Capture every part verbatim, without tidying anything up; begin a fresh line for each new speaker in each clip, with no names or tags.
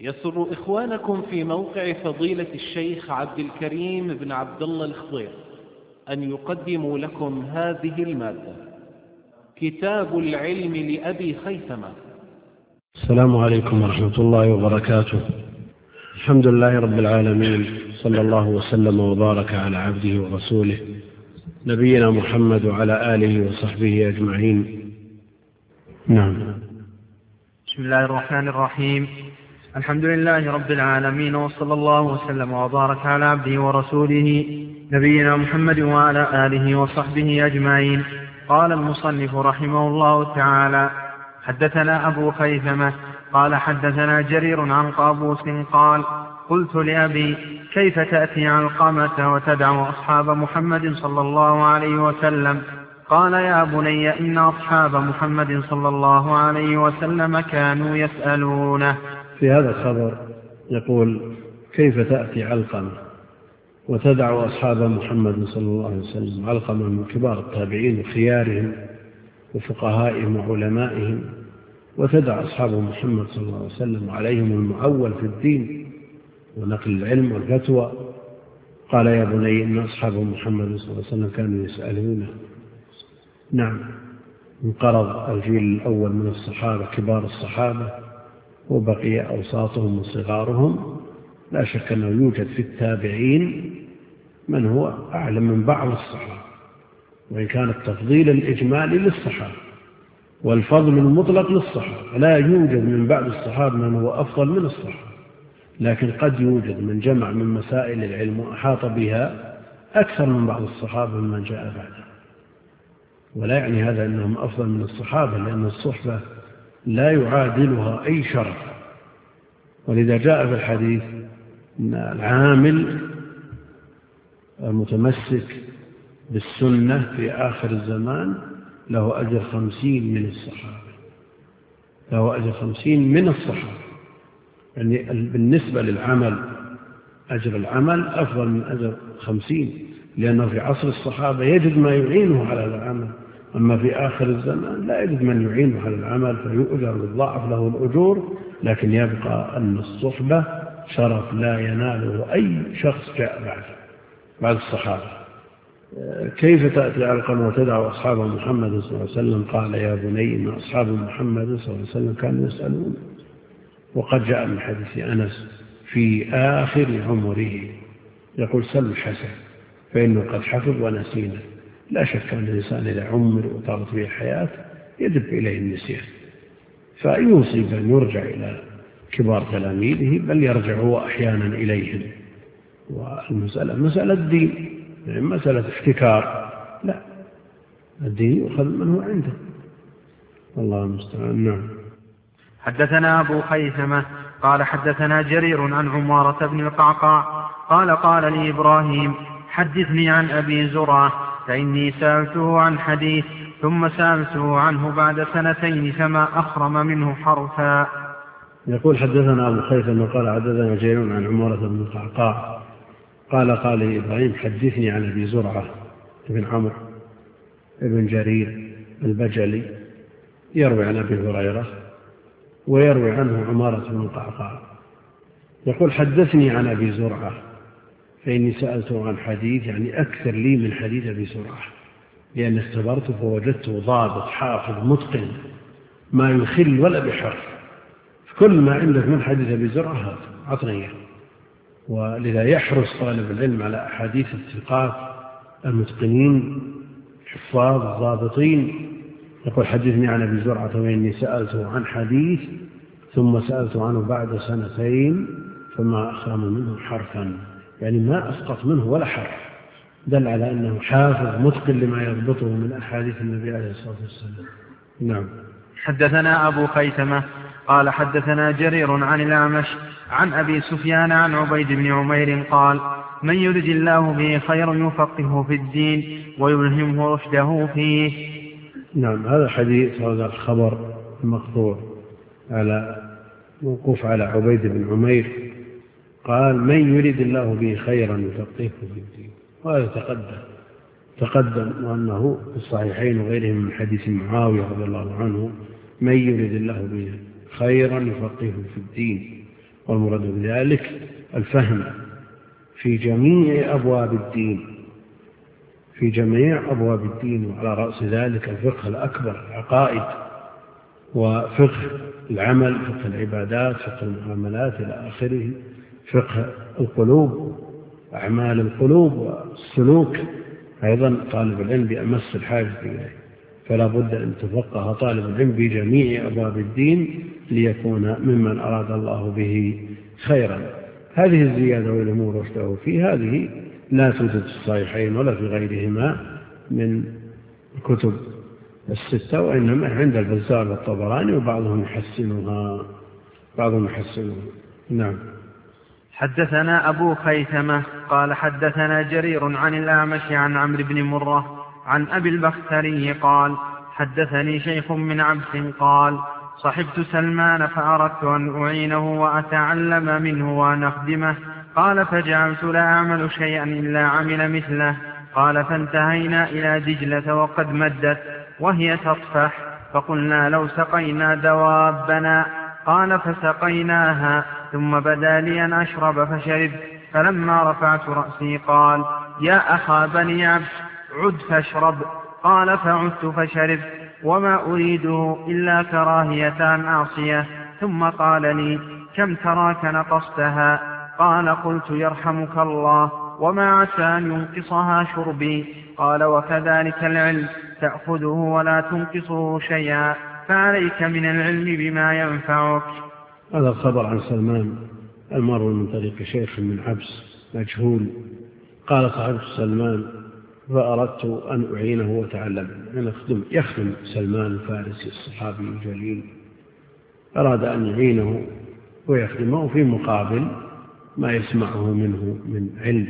يسر إخوانكم في موقع فضيلة الشيخ عبد الكريم بن عبد الله الخضير أن يقدموا لكم هذه المادة: كتاب العلم لأبي خيثمة.
السلام عليكم ورحمة الله وبركاته. الحمد لله رب العالمين، صلى الله وسلم وبارك على عبده ورسوله نبينا محمد وعلى آله وصحبه أجمعين. نعم.
بسم الله الرحمن الرحيم. الحمد لله رب العالمين، وصلى الله وسلم وبارك على عبده ورسوله نبينا محمد وعلى آله وصحبه أجمعين. قال المصنف رحمه الله تعالى: حدثنا أبو خيثمة قال حدثنا جرير عن قابوس قال: قلت لأبي: كيف تأتي علقمة وتدع أصحاب محمد صلى الله عليه وسلم؟ قال: يا بني، إن أصحاب محمد صلى الله عليه وسلم كانوا يسألونه.
في هذا الخبر يقول: كيف تأتي علقمة وتدع أصحاب محمد صلى الله عليه وسلم. علقمة من كبار التابعين وخيارهم وفقهائهم وعلمائهم، وتدع أصحاب محمد صلى الله عليه وسلم عليهم المعول في الدين ونقل العلم والفتوى. قال: يا بني، إن أصحاب محمد صلى الله عليه وسلم كانوا يسألونه. نعم، انقرض الجيل الأول من الصحابة كبار الصحابة وبقي أوساطهم وصغارهم. لا شك أنه يوجد في التابعين من هو أعلم من بعض الصحابة، وإن كان التفضيل الإجمالي للصحابة والفضل المطلق للصحابة، لا يوجد من بعض الصحابة من هو أفضل من الصحابة، لكن قد يوجد من جمع من مسائل العلم وأحاط بها أكثر من بعض الصحابة ممن جاء بعده. ولا يعني هذا أنهم أفضل من الصحابة، لأن الصحبة لا يعادلها أي شرف. ولذا جاء في الحديث أن العامل المتمسك بالسنة في آخر الزمان له أجر خمسين من الصحابة، له أجر خمسين من الصحابة. يعني بالنسبة للعمل، أجر العمل أفضل من أجر خمسين، لأنه في عصر الصحابة يجد ما يعينه على العمل، أما في آخر الزمان لا يجد من يعينه على العمل فيؤجر بالضعف له الأجور. لكن يبقى أن الصحبة شرف لا يناله أي شخص جاء بعد بعد الصحابة. كيف تأتي علقمة وتدع أصحاب محمد صلى الله عليه وسلم؟ قال: يا بني، إن أصحاب محمد صلى الله عليه وسلم كانوا يسألون. وقد جاء من حديث أنس في آخر عمره يقول: سل الحسن فإنه قد حفظ ونسينا. لا شك أن الإنسان إذا عمر وطالت به الحياة يدب إليه النسيان، فيوصي بأن يرجع إلى كبار تلاميذه، بل يرجع هو أحيانا إليهم. والمسألة مسألة الدين، يعني مسألة احتكار، لا، الدين يؤخذ من هو عنده. الله المستعان. نعم.
حدثنا أبو خيثمة قال حدثنا جرير عن عمارة بن القعقاع قال: قال لي إبراهيم: حدثني عن أبي زرعة، فإني سألته عن حديث ثم سألته عنه بعد سنتين فما أخرم منه حرفا.
يقول: حدثنا أبو خيثمة قال حدثنا جرير عن عمارة بن القعقاع قال: قال لي إبراهيم: حدثني عن أبي زرعة بن عمرو بن جرير البجلي، يروي عن أبي هريرة ويروي عنه عمارة بن القعقاع. يقول: حدثني عن أبي زرعة، فإني سألته عن حديث، يعني أكثر لي من حديث أبي زرعة، لأن اختبرته فوجدته ضابط حافظ متقن ما يخل ولا بحرف. كل ما عندك من حديث أبي زرعة هذا عطنيه. ولذا يحرص طالب العلم على أحاديث الثقات المتقنين حفاظ الضابطين. يقول: حدثني عن أبي زرعة، فإني سألته عن حديث ثم سألته عنه بعد سنتين فما أخرم منه حرفا، يعني ما أسقط منه ولا حرف، دل على أنه حافظ متقن لما يضبطه من أحاديث النبي عليه الصلاة والسلام. نعم.
حدثنا أبو خيثمة قال حدثنا جرير عن الأعمش عن أبي سفيان عن عبيد بن عمير قال: من يرد الله به خير يفقهه في الدين ويلهمه رشده فيه.
نعم. هذا حديث، هذا الخبر المقطوع على موقوف على عبيد بن عمير، قال: من يرد الله به خيرا يفقهه في الدين. وهذا تقدم تقدم وأنه في الصحيحين وغيرهم من حديث معاوية رضي الله عنه: من يرد الله به خيرا يفقهه في الدين. والمراد بذلك الفهم في جميع أبواب الدين في جميع أبواب الدين وعلى رأس ذلك الفقه الأكبر العقائد وفقه العمل فقه العبادات فقه المعاملات إلى آخره فقه القلوب أعمال القلوب والسلوك أيضا طالب العلم بأمس الحاجة إليه فلا بد أن تفقه طالب العلم بجميع أبواب الدين ليكون ممن أراد الله به خيرا. هذه الزيادة والأمور واشتهوا فيه هذه لا توجد في الصحيحين ولا في غيرهما من الكتب الستة وإنما عند البزار والطبراني وبعضهم يحسنها بعضهم يحسنها. نعم.
حدثنا أبو خيثمة قال حدثنا جرير عن الأعمش عن عمرو بن مرة عن أبي البختري قال حدثني شيخ من عبس قال صحبت سلمان فأردت أن أعينه وأتعلم منه وأن أخدمه قال فجعلت لا أعمل شيئا إلا عمل مثله قال فانتهينا إلى دجلة وقد مدت وهي تطفح فقلنا لو سقينا دوابنا قال فسقيناها ثم بدا لي أن أشرب فشرب فلما رفعت رأسي قال يا أخا بني عبد عد فاشرب قال فعدت فشرب وما أريده إلا كراهية أن أعصيه ثم قال لي كم تراك نقصتها قال قلت يرحمك الله وما عسى أن ينقصها شربي قال وكذلك العلم تأخذه ولا تنقصه شيئا فعليك من العلم بما ينفعك.
هذا الخبر عن سلمان المروي من طريق شيخ من عبس مجهول قال صحبت سلمان فأردت أن أعينه وتعلم أن أخدم يخدم سلمان الفارسي الصحابي الجليل أراد أن يعينه ويخدمه في مقابل ما يسمعه منه من علم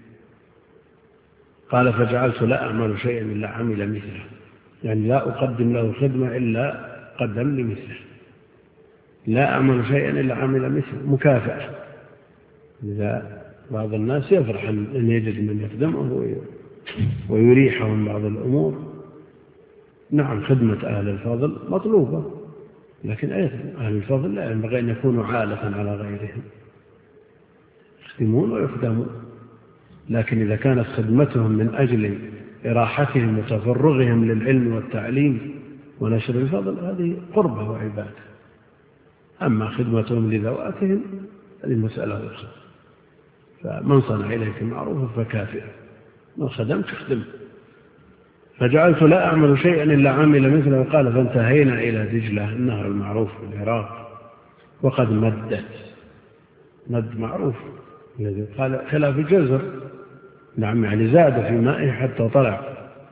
قال فجعلت لا أعمل شيئا إلا عمل مثله يعني لا أقدم له خدمة إلا قدم لي مثله لا أعمل شيئا إلا عمل مثله مكافأة. إذا بعض الناس يفرح أن يجد من يخدمه ويريحه من بعض الأمور. نعم خدمة أهل الفضل مطلوبة لكن أيضا أهل الفضل لا ينبغي أن يكونوا عالة على غيرهم يخدمون ويخدمون لكن إذا كانت خدمتهم من أجل إراحتهم وتفرغهم للعلم والتعليم ونشر الفضل هذه قربة وعبادة. أما خدمتهم لذواتهم هذه مسألة أخرى فمن صنع إليك معروفا فكافئ من خدمت خدمت. فجعلت لا أعمل شيئا إلا عمل مثله قال فانتهينا إلى دجلة النهر المعروف في العراق وقد مدت مد معروف الذي قال خلاف الجزر نعم يعني زاد في مائه حتى طلع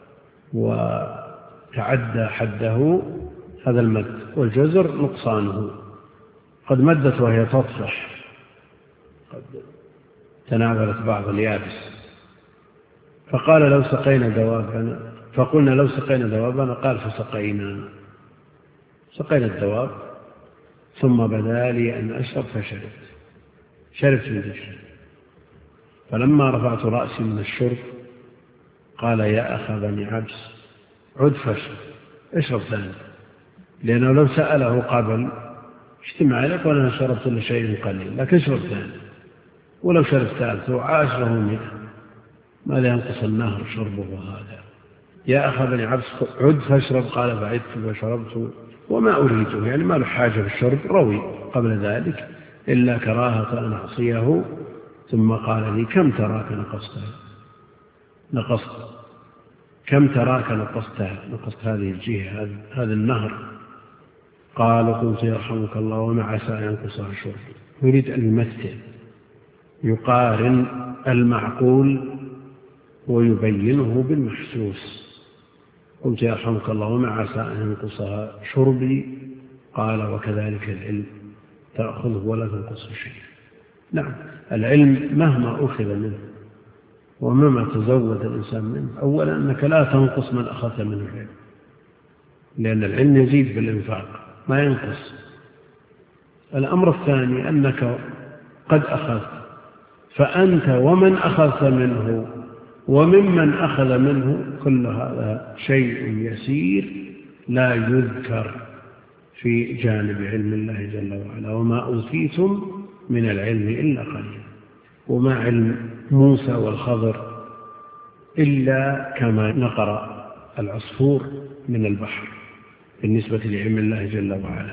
وتعدى حده هذا المد والجزر نقصانه قد مدت وهي تطفح قد تناولت بعض اليابس فقال لو سقينا دوابنا فقلنا لو سقينا دوابنا قال فسقينا سقينا الدواب ثم بدا لي أن أشرب فشربت شربت من الشرب فلما رفعت رأسي من الشرب قال يا أخا بني عبس عد فاشرب اشرب ثاني لأنه لو سأله قبل اجتمع لك ولا شربت إلا شيء قليل لكن اشرب ثاني ولو شرب ثالث وعاشره مئة ما لا ينقص النهر شربه هذا يا أخا بني عبس عد فاشرب قال فعدت فشربت وما أريده يعني ما له حاجة بالشرب روي قبل ذلك إلا كراهة أن أعصيه ثم قال لي كم تراك نقصتها نقصت كم تراك نقصتها نقصت هذه الجهة هذا النهر قال قلت يرحمك الله وما عسى أن ينقصها الشرب يريد أن يمثل يقارن المعقول ويبينه بالمحسوس قلت يرحمك الله وما عسى أن ينقصها شربي قال وكذلك العلم تأخذه ولا تنقصه شيء. نعم العلم مهما أخذ منه ومما تزود الإنسان منه أولا أنك لا تنقص من أخذت منه العلم لأن العلم يزيد بالإنفاق ما ينقص. الأمر الثاني أنك قد أخذت فأنت ومن أخذت منه وممن أخذ منه كل هذا شيء يسير لا يذكر في جانب علم الله جل وعلا وما أوتيتم من العلم إلا قليلا. وما علم موسى والخضر إلا كما نقر العصفور من البحر بالنسبة لعلم الله جل وعلا.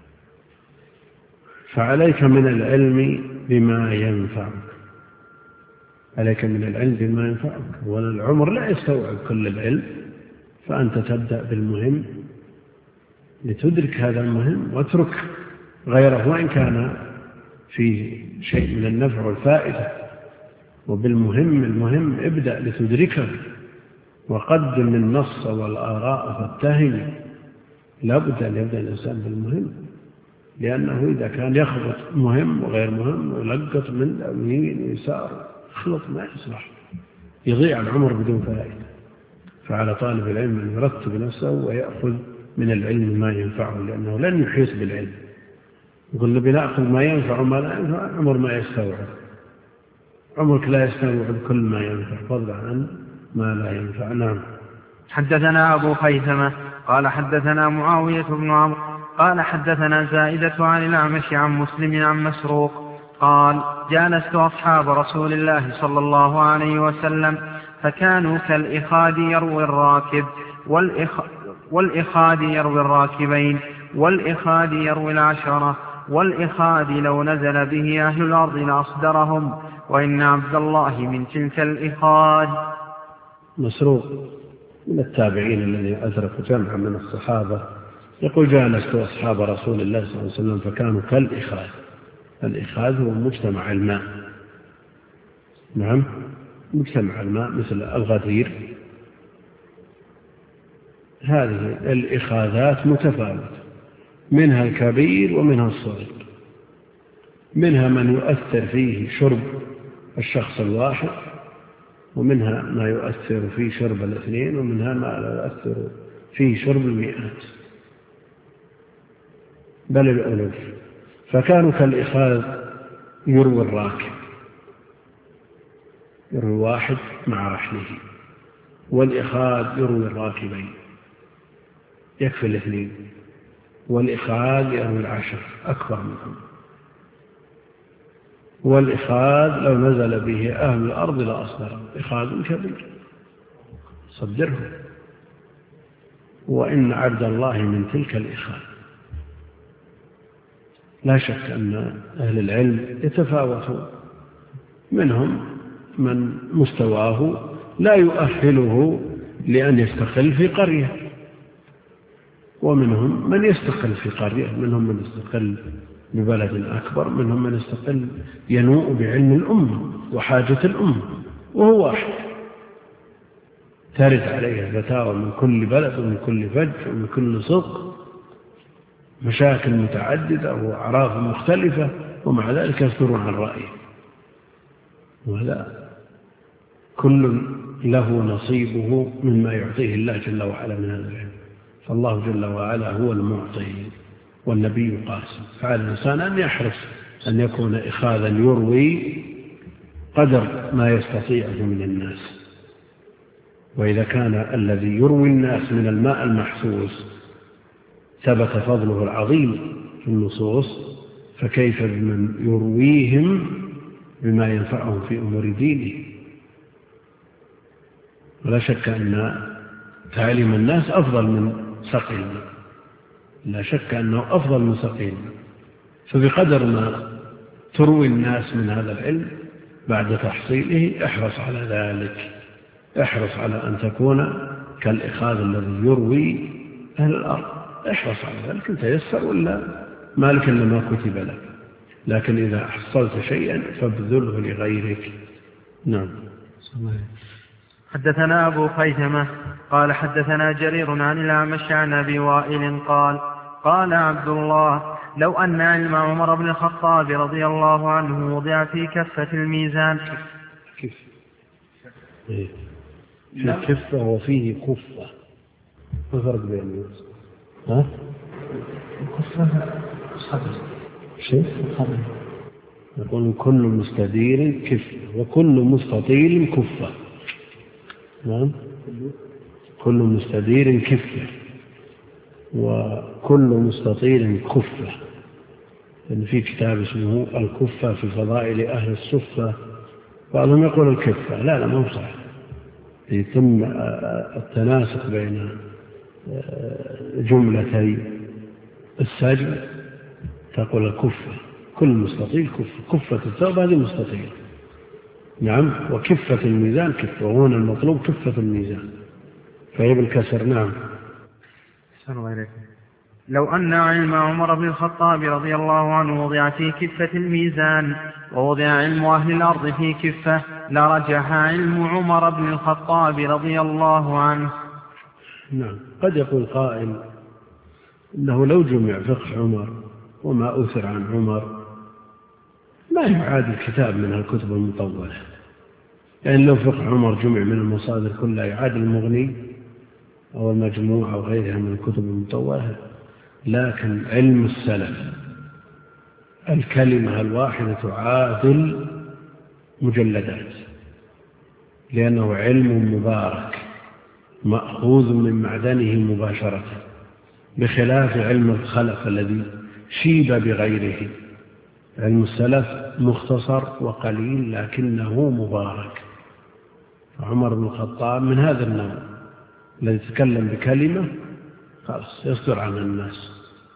فعليك من العلم بما ينفعك، عليك من العلم بما ينفعك، والعمر لا يستوعب كل العلم، فأنت تبدأ بالمهم لتدرك هذا المهم واترك غيره وإن كان فيه شيء من النفع والفائدة. وبالمهم المهم ابدأ لتدركه، وقدم النص والآراء فاتهم. لا بد أن يبدأ الإنسان بالمهم، لأنه إذا كان يخبط مهم وغير مهم ويلقط من يمين ويسار خلط ما يصلح، يضيع العمر بدون فائدة. فعلى طالب العلم أن يرتب نفسه ويأخذ من العلم ما ينفعه، لأنه لن يحيط بالعلم. يقول له بنأخذ ما ينفع وما لا ينفع، عمر ما يستوعب، عمرك لا يستوعب كل ما ينفع فضلا عن ما لا ينفع. نعم.
حدثنا أبو خيثمة قال حدثنا معاوية بن عمرو قال حدثنا زائدة عن الأعمش عن مسلم عن مسروق قال جالست أصحاب رسول الله صلى الله عليه وسلم فكانوا كالإخاد يروي الراكب والإخ... والإخاد يروي الراكبين والإخاد يروي العشرة والإخاد لو نزل به أهل الأرض لأصدرهم، وإن عبد الله من تلك الإخاد.
مسروق من التابعين الذين أدركوا جمعا من الصحابة يقول جالست أصحاب رسول الله صلى الله عليه وسلم فكانوا كالإخاد. الإخاد هو مجتمع الماء. نعم، مجتمع الماء مثل الغدير. هذه الإخاذات متفاوتة، منها الكبير ومنها الصغير، منها من يؤثر فيه شرب الشخص الواحد، ومنها ما يؤثر فيه شرب الاثنين، ومنها ما لا يؤثر فيه شرب المئات بل الألوف. فكانوا كالإخاذ يروي الراكب، يروي واحد مع رحله، والإخاذ يروي الراكبين يكفي الاثنين، والإخاذ يروي العشر أكبر منهم، والإخاذ لو نزل به أهل الأرض لأصدره. إخاذ كبير صدره، وإن عبد الله من تلك الإخاذ. لا شك أن أهل العلم يتفاوتون، منهم من مستواه لا يؤهله لأن يستقل في قرية، ومنهم من يستقل في قرية، منهم من يستقل ببلد أكبر، منهم من يستقل ينوء بعلم الأمة وحاجة الأمة، وهو واحد ترد عليه فتاوى من كل بلد ومن كل فج ومن كل صدق، مشاكل متعددة وأعراف مختلفة، ومع ذلك يصدر عن رأيه. ولا كل له نصيبه مما يعطيه الله جل وعلا من هذا العلم. فالله جل وعلا هو المعطي والنبي قاسم. فعلى الإنسان أن يحرص أن يكون إخاذا يروي قدر ما يستطيعه من الناس. وإذا كان الذي يروي الناس من الماء المحسوس ثبت فضله العظيم في النصوص، فكيف بمن يرويهم بما ينفعهم في أمور دينه؟ ولا شك أن تعليم الناس أفضل من سقي الماء، لا شك أنه أفضل من سقي الماء. فبقدر ما تروي الناس من هذا العلم بعد تحصيله احرص على ذلك، احرص على أن تكون كالإخاذ الذي يروي أهل الأرض، احرص على ذلك. أنت يسر ولا مالك إلا ما كتب لك، لكن إذا حصلت شيئا فابذله لغيرك. نعم.
حدثنا أبو خيثمة قال حدثنا جرير عن الأعمش عن أبي وائل قال قال عبد الله لو أن علم عمر بن الخطاب رضي الله عنه وضع في كفة الميزان.
كيف إيه؟ في كفة وفيه كفة، ما فرق بين ها؟
كفة صدر
شيء صدر. يقول كل مستدير كفة وكل مستطيل كفة. نعم، كل مستدير كفة وكل مستطيل كفة. إن في كتاب اسمه الكفة في فضائل أهل الصفة، بعضهم يقول الكفة، لا لا مو صح، يتم التناسق بين جملتي السجن تقول الكفة، كل مستطيل كفة، كفة الثوب هذه مستطيل، نعم، وكفة الميزان كفة، وهنا المطلوب كفة الميزان فهي بالكسر. نعم.
لو أن علم عمر بن الخطاب رضي الله عنه وضع في كفة الميزان ووضع علم أهل الأرض في كفة لرجح علم عمر بن الخطاب رضي الله عنه.
نعم. قد يقول قائل إنه لو جمع فقه عمر وما أثر عن عمر ما يعاد الكتاب من الكتب المطولة، يعني لو فقه عمر جمع من المصادر كلها يعاد المغني أو المجموع أو غيرها من الكتب المطولة، لكن علم السلف الكلمة الواحدة تعادل مجلدات، لأنه علم مبارك مأخوذ من معدنه مباشرة، بخلاف علم الخلف الذي شيب بغيره. علم السلف مختصر وقليل لكنه مبارك. عمر بن الخطاب من هذا النوع الذي يتكلم بكلمة خلاص يصدر عن الناس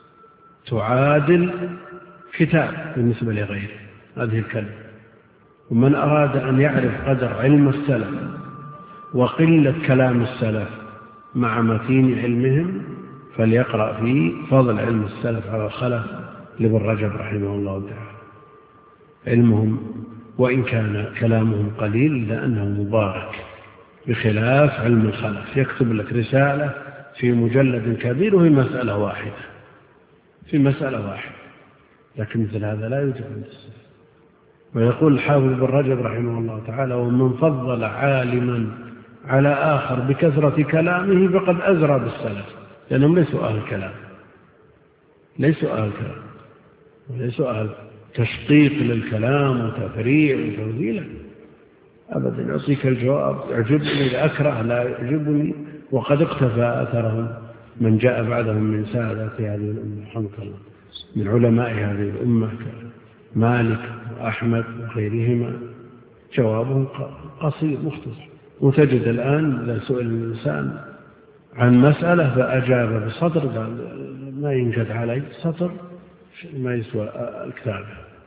تعادل كتاب بالنسبة لغيره هذه الكلمة. ومن أراد أن يعرف قدر علم السلف وقلة كلام السلف مع متين علمهم فليقرأ في فضل علم السلف على الخلف لابن رجب رحمه الله تعالى. علمهم وإن كان كلامهم قليل لأنه مبارك، بخلاف علم الخلف يكتب لك رسالة في مجلد كبير وهي مسألة واحدة في مسألة واحدة، لكن مثل هذا لا يوجد عند السلف. ويقول الحافظ بن رجب رحمه الله تعالى: ومن فضل عالما على آخر بكثرة كلامه فقد أزرى بالسلف، لأنهم ليسوا أهل كلام، ليسوا أهل كلام وليسوا أهل تشقيق للكلام وتفريع وتوزيله أبدا. يعطيك الجواب يعجبني لأكره لا يعجبني، وقد اقتفى أثرهم من جاء بعدهم من سادة هذه الأمة رحمه الله، من علماء هذه الأمة مالك وأحمد وغيرهما، جوابهم قصير مختصر. وتجد الآن إذا سئل الإنسان عن مسألة فأجاب بسطر قال ما ينجد علي سطر ما يسوى الكتاب،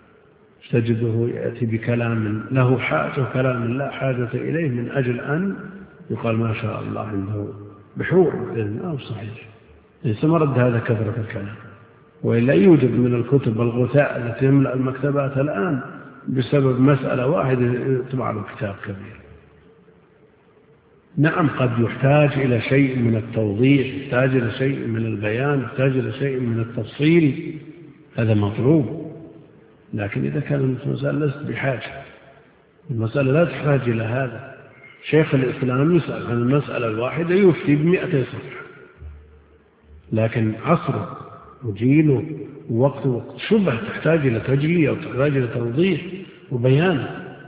تجده يأتي بكلام له حاجة وكلام لا حاجة إليه من أجل أن يقال ما شاء الله عنده بحور. أو صحيح ليس مرد هذا كثرة الكلام، وإلا يوجد من الكتب الغثاء التي يملأ المكتبات الآن بسبب مسألة واحدة يطبع له كتاب كبير. نعم قد يحتاج إلى شيء من التوضيح، يحتاج إلى شيء من البيان، يحتاج إلى شيء من التفصيل، هذا مطلوب. لكن إذا كان المسألة لست بحاجة، المسألة لا تحتاج إلى هذا. شيخ الإسلام يسأل عن المسألة الواحدة يفتي بمئة صفحة، لكن عصره وجيله ووقته شبه تحتاج إلى تجلية وتحتاج إلى توضيح وبيان.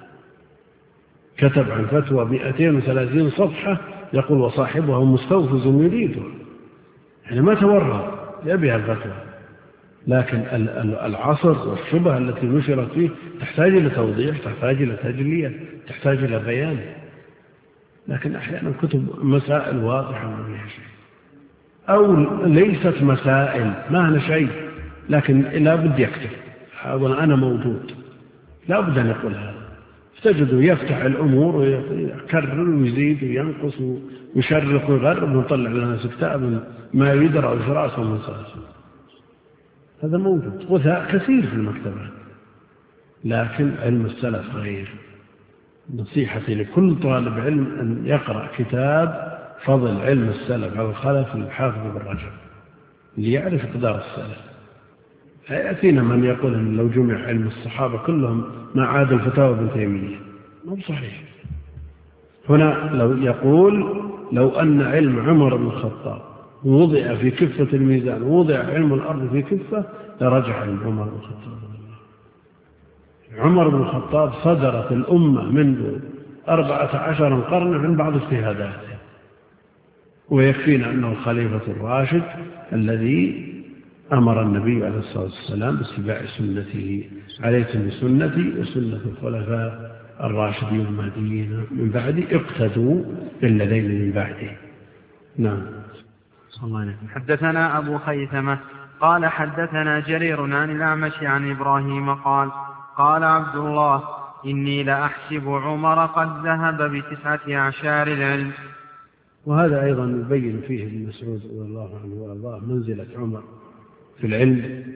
كتب عن فتوى مئتين وثلاثين صفحة يقول وصاحبها مستوفز يريده، يعني ما تورط يبيها الفتوى، لكن العصر والشبه التي نشرت فيه تحتاج إلى توضيح، تحتاج إلى تجلية، تحتاج إلى بيان. لكن أحيانا كتب مسائل واضحة ما فيها شيء، أو ليست مسائل ما هنا شيء، لكن لا بد يكتب أقول أنا موجود، لا بد أن يقول هذا. تجده يفتح الأمور ويكرر ويزيد وينقص ويشرق ويغرب ويطلع لنا كتاب ما يدرى ويشراسه من صلصه. هذا موجود غثاء كثير في المكتبات، لكن علم السلف غير. نصيحتي لكل طالب علم أن يقرأ كتاب فضل علم السلف على الخلف للحافظ بن رجب ليعرف قدر السلف. يأتينا من يقول أن لو جمع علم الصحابة كلهم ما عاد الفتاوى ابن تيمية، ما صحيح. هنا لو يقول لو أن علم عمر بن الخطاب وضع في كفة الميزان ووضع علم الأرض في كفة لرجع علم عمر بن الخطاب. عمر بن الخطاب صدرت الأمة منذ أربعة عشر قرن من بعض اجتهاداته، ويكفينا أنه الخليفة الراشد الذي أمر النبي عليه الصلاة والسلام باتباع سنته، عليكم بسنتي وسنة الخلفاء الراشدين المهديين من بعدي اقتدوا بالذين من بعده. نعم.
صلى الله عليه وسلم. حدثنا أبو خيثمة قال حدثنا جرير عن الأعمش عن إبراهيم قال قال عبد الله إني لأحسب عمر قد ذهب بتسعة أعشار العلم.
وهذا أيضا يبين فيه ابن مسعود رضي الله عنه وأرضاه منزلة عمر في العلم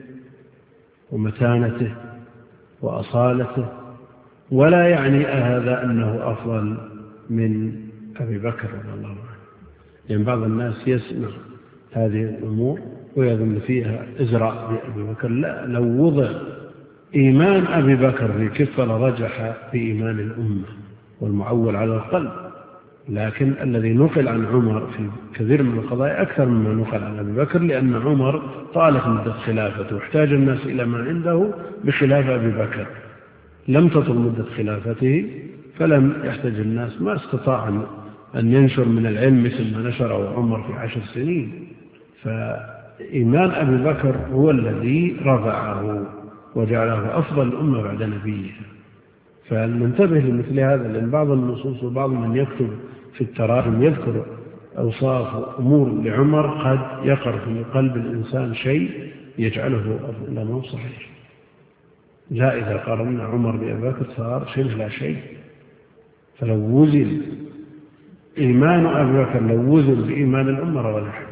ومتانته وأصالته، ولا يعني هذا أنه أفضل من أبي بكر رضي الله عنه. يعني بعض الناس يسمع هذه الأمور ويظن فيها إزراء بأبي بكر. لا، لو وضع إيمان أبي بكر في كفة لرجح بإيمان الأمة والمعول على القلب، لكن الذي نقل عن عمر في كثير من القضايا أكثر مما نقل عن أبي بكر، لأن عمر طالت مدة خلافته واحتاج الناس إلى ما عنده بخلاف أبي بكر. لم تطل مدة خلافته فلم يحتاج الناس، ما استطاع أن ينشر من العلم مثل ما نشره عمر في عشر سنين. فإيمان أبي بكر هو الذي رفعه وجعله أفضل الأمة بعد نبيه. فننتبه لمثل هذا، لأن بعض النصوص وبعض من يكتب في التراجم يذكر أوصاف أمور لعمر قد يقر في قلب الإنسان شيء يجعله أفضل ما صحيح. لا، إذا قارنا عمر بأبي بكر صار شبه لا شيء. فلو وزن إيمان أبي بكر لو وزن بإيمان الأمة ولا حاجة،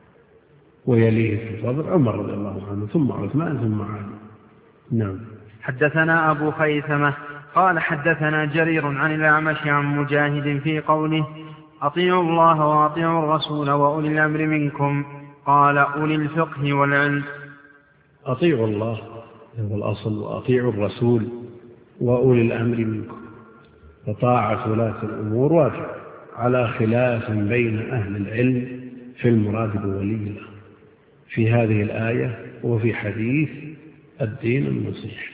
ويليه في الفضل عمر رضي الله عنه ثم عثمان ثم علي. نعم.
حدثنا أبو خيثمة قال حدثنا جرير عن الأعمش عن مجاهد في قوله أطيعوا الله وأطيعوا الرسول وأولي الأمر منكم، قال أولي الفقه والعلم.
أطيعوا الله هو الأصل، وأطيعوا الرسول وأولي الأمر منكم. فطاعة ولاة الأمور واجب على خلاف بين أهل العلم في المراد بولي الله في هذه الآية وفي حديث الدين النصيحة.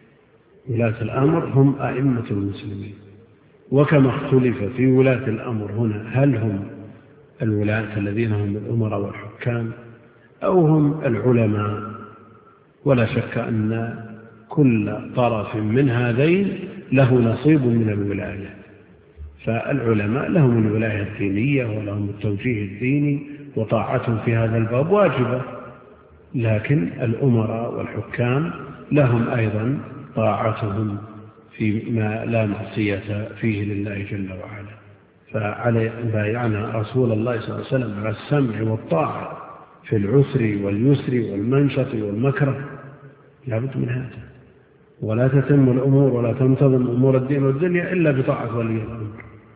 ولاة الأمر هم أئمة المسلمين، وكما اختلف في ولاة الأمر هنا هل هم الولاة الذين هم الأمراء والحكام أو هم العلماء، ولا شك أن كل طرف من هذين له نصيب من الولاية. فالعلماء لهم الولاية الدينية ولهم التوجيه الديني وطاعتهم في هذا الباب واجبة، لكن الأمراء والحكام لهم أيضا طاعتهم فيما لا معصية فيه لله جل وعلا. فعلى بايعنا رسول الله صلى الله عليه وسلم على السمع والطاعة في العسر واليسر والمنشط والمكره، لابد من هذا. ولا تتم الأمور ولا تنتظم أمور الدين والدنيا إلا بطاعة ولي الأمر.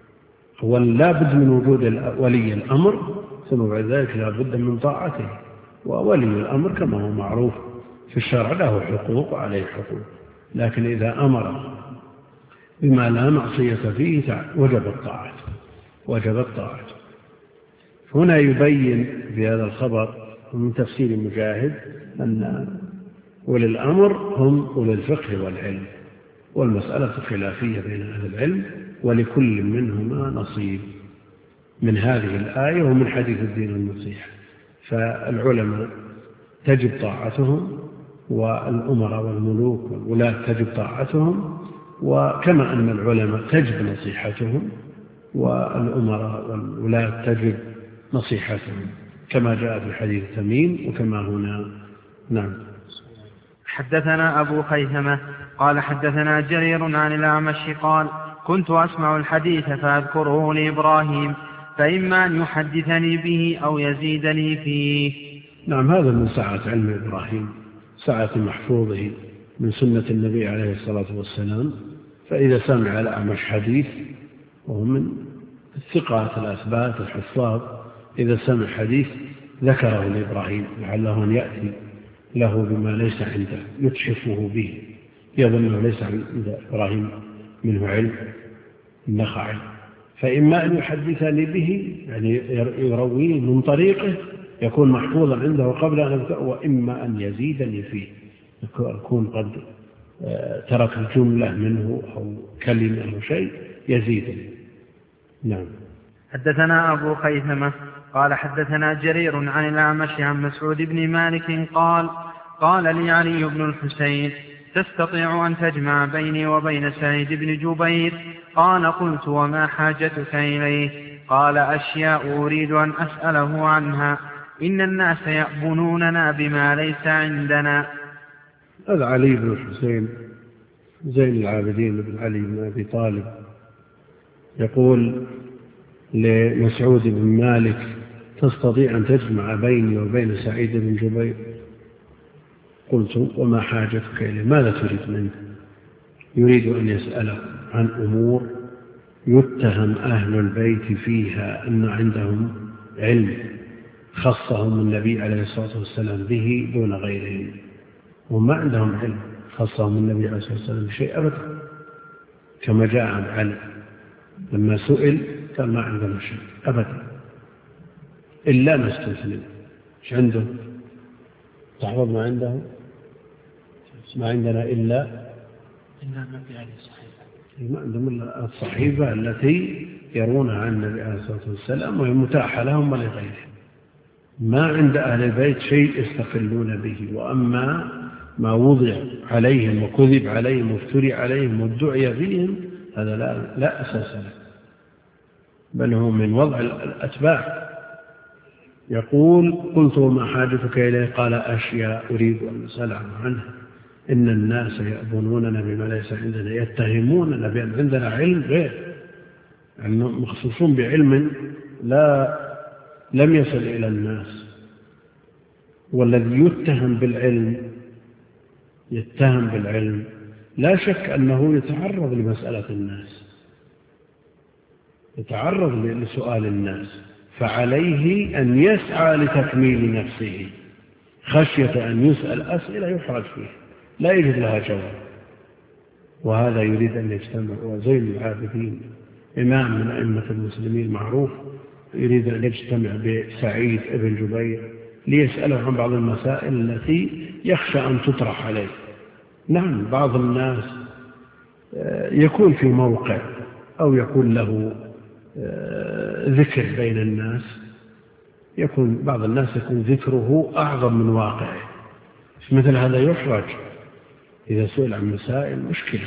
هو لابد من وجود ولي الأمر، ثم بعد ذلك لابد من طاعته. وولي الأمر كما هو معروف في الشرع له حقوق وعليه حقوق، لكن إذا أمر بما لا معصية فيه وجبت طاعته وجبت طاعته. هنا يبين في هذا الخبر من تفسير مجاهد أن أولي الأمر هم أولي الفقه والعلم، والمسألة خلافية بين أهل العلم، ولكل منهما نصيب من هذه الآية ومن حديث الدين النصيحة. فالعلماء تجب طاعتهم، والأمراء والملوك والولاة تجب طاعتهم، وكما أن العلماء تجب نصيحتهم والأمراء والولاة تجب نصيحتهم، كما جاء في حديث تميم وكما هنا. نعم.
حدثنا أبو خيثمة قال حدثنا جرير عن الأعمش قال كنت أسمع الحديث فأذكره لإبراهيم، فإما أن يحدثني به أو يزيدني فيه.
نعم، هذا من سعة علم إبراهيم، سعة محفوظه من سنة النبي عليه الصلاة والسلام. فإذا سمع الأعمش حديث، وهو من الثقات الأثبات الحفاظ، إذا سمع حديث ذكره لإبراهيم لعله أن يأتي له بما ليس عنده يتشفه به، يظنه ليس عند إبراهيم منه علم النخعي. فإما أن يحدثني به يعني يرويه من طريقه يكون محفوظا عنده قبل أن أبدأ، وإما أن يزيدني فيه يكون قد ترك الجملة منه أو كلمة أو شيء يزيدني. نعم.
حدثنا أبو خيثمة قال حدثنا جرير عن الأعمش عن مسعود بن مالك قال قال لي علي بن الحسين تستطيع أن تجمع بيني وبين سعيد بن جبير؟ قال قلت وما حاجتك إليه؟ قال أشياء أريد أن أسأله عنها، إن الناس يأبنوننا بما ليس عندنا.
هذا علي بن الحسين زين العابدين بن علي بن أبي طالب يقول لمسعود بن مالك تستطيع أن تجمع بيني وبين سعيد بن جبير؟ قلت وما حاجتك إليه؟ ماذا تريد منه؟ يريد أن يسأله عن أمور يتهم أهل البيت فيها أن عندهم علم خصهم النبي عليه الصلاة والسلام به دون غيرهم، وما عندهم علم خصهم النبي عليه الصلاة والسلام بشيء أبدا، كما جاء عن علي لما سئل قال ما عندنا شيء أبدا إلا نستثني. إيش عنده؟ تحفظ ما عنده؟ ما عندنا إلا
إلا النبي عليه الصحيفة،
ما عندهم إلا الصحيفة التي يرونها عن النبي عليه الصلاة والسلام وهي متاحة لهم ولغيرهم. ما عند أهل البيت شيء يستقلون به، وأما ما وضع عليهم وكذب عليهم وافتري عليهم وادعي فيهم هذا لا, لا أساس له، بل هو من وضع الأتباع. يقول قلت وما حاجتك إليه؟ قال أشياء أريد أن أسأل عنها، إن الناس يأبنوننا بما ليس عندنا، يتهموننا بأن عندنا علم غير، يعني مخصوصون بعلم لا لم يصل إلى الناس. والذي يتهم بالعلم يتهم بالعلم لا شك أنه يتعرض لمسألة الناس، يتعرض لسؤال الناس، فعليه أن يسعى لتكميل نفسه خشية أن يسأل أسئلة يحرج فيها لا يجد لها جواب. وهذا يريد أن يجتمع، وزين العابدين إمام من أئمة المسلمين المعروف يريد أن يجتمع بسعيد بن جبير ليسأله عن بعض المسائل التي يخشى أن تطرح عليه. نعم بعض الناس يكون في موقع أو يكون له ذكر بين الناس، يكون بعض الناس يكون ذكره أعظم من واقعه، مثل هذا يحرج إذا سئل عن مسائل مشكلة،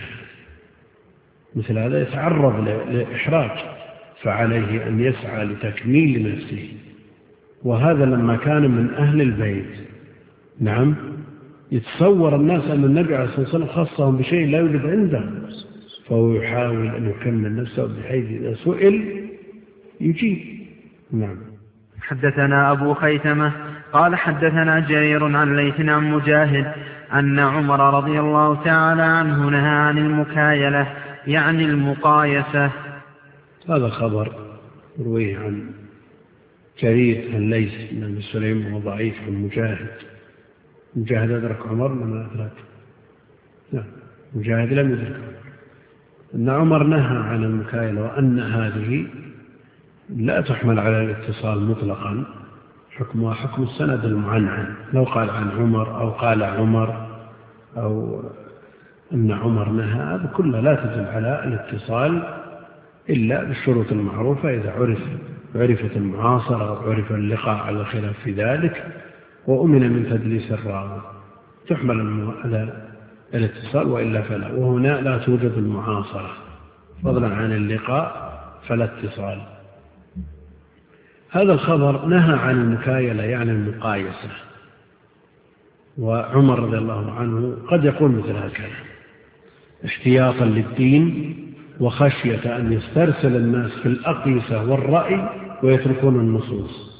مثل هذا يتعرض لإحراج، فعليه أن يسعى لتكميل نفسه. وهذا لما كان من أهل البيت نعم يتصور الناس أن النبي عليه الصلاة والسلام خصهم بشيء لا يوجد عندهم، فهو يحاول أن يكمل نفسه بحيث إذا سئل يجيب. نعم.
حدثنا أبو خيثمة قال حدثنا جرير عن ليث عن مجاهد أن عمر رضي الله تعالى عنه نهى عن المكايلة يعني المقايسة.
هذا خبر رويه عن جرير عن ليث بن سليم وضعيف عن مجاهد. مجاهد أدرك عمر لما أدرك؟ لا، مجاهد لم يدرك. أن عمر نهى عن المكايلة وأن هذه لا تحمل على الاتصال مطلقا، حكمها حكم السند المعنعن، لو قال عن عمر أو قال عمر أو أن عمر نهى، هذا كله لا تدل على الاتصال إلا بالشروط المعروفة إذا عرف عرفت المعاصرة وعرف اللقاء على الخلاف في ذلك وأمن من تدليس الراوي تحمل على الاتصال، وإلا فلا. وهنا لا توجد المعاصرة، فضلا عن اللقاء فلا اتصال. هذا الخبر نهى عن المكايلة يعني المقايسة، وعمر رضي الله عنه قد يقول مثل هكذا احتياطا للدين وخشية أن يسترسل الناس في الأقيسة والرأي ويتركون النصوص.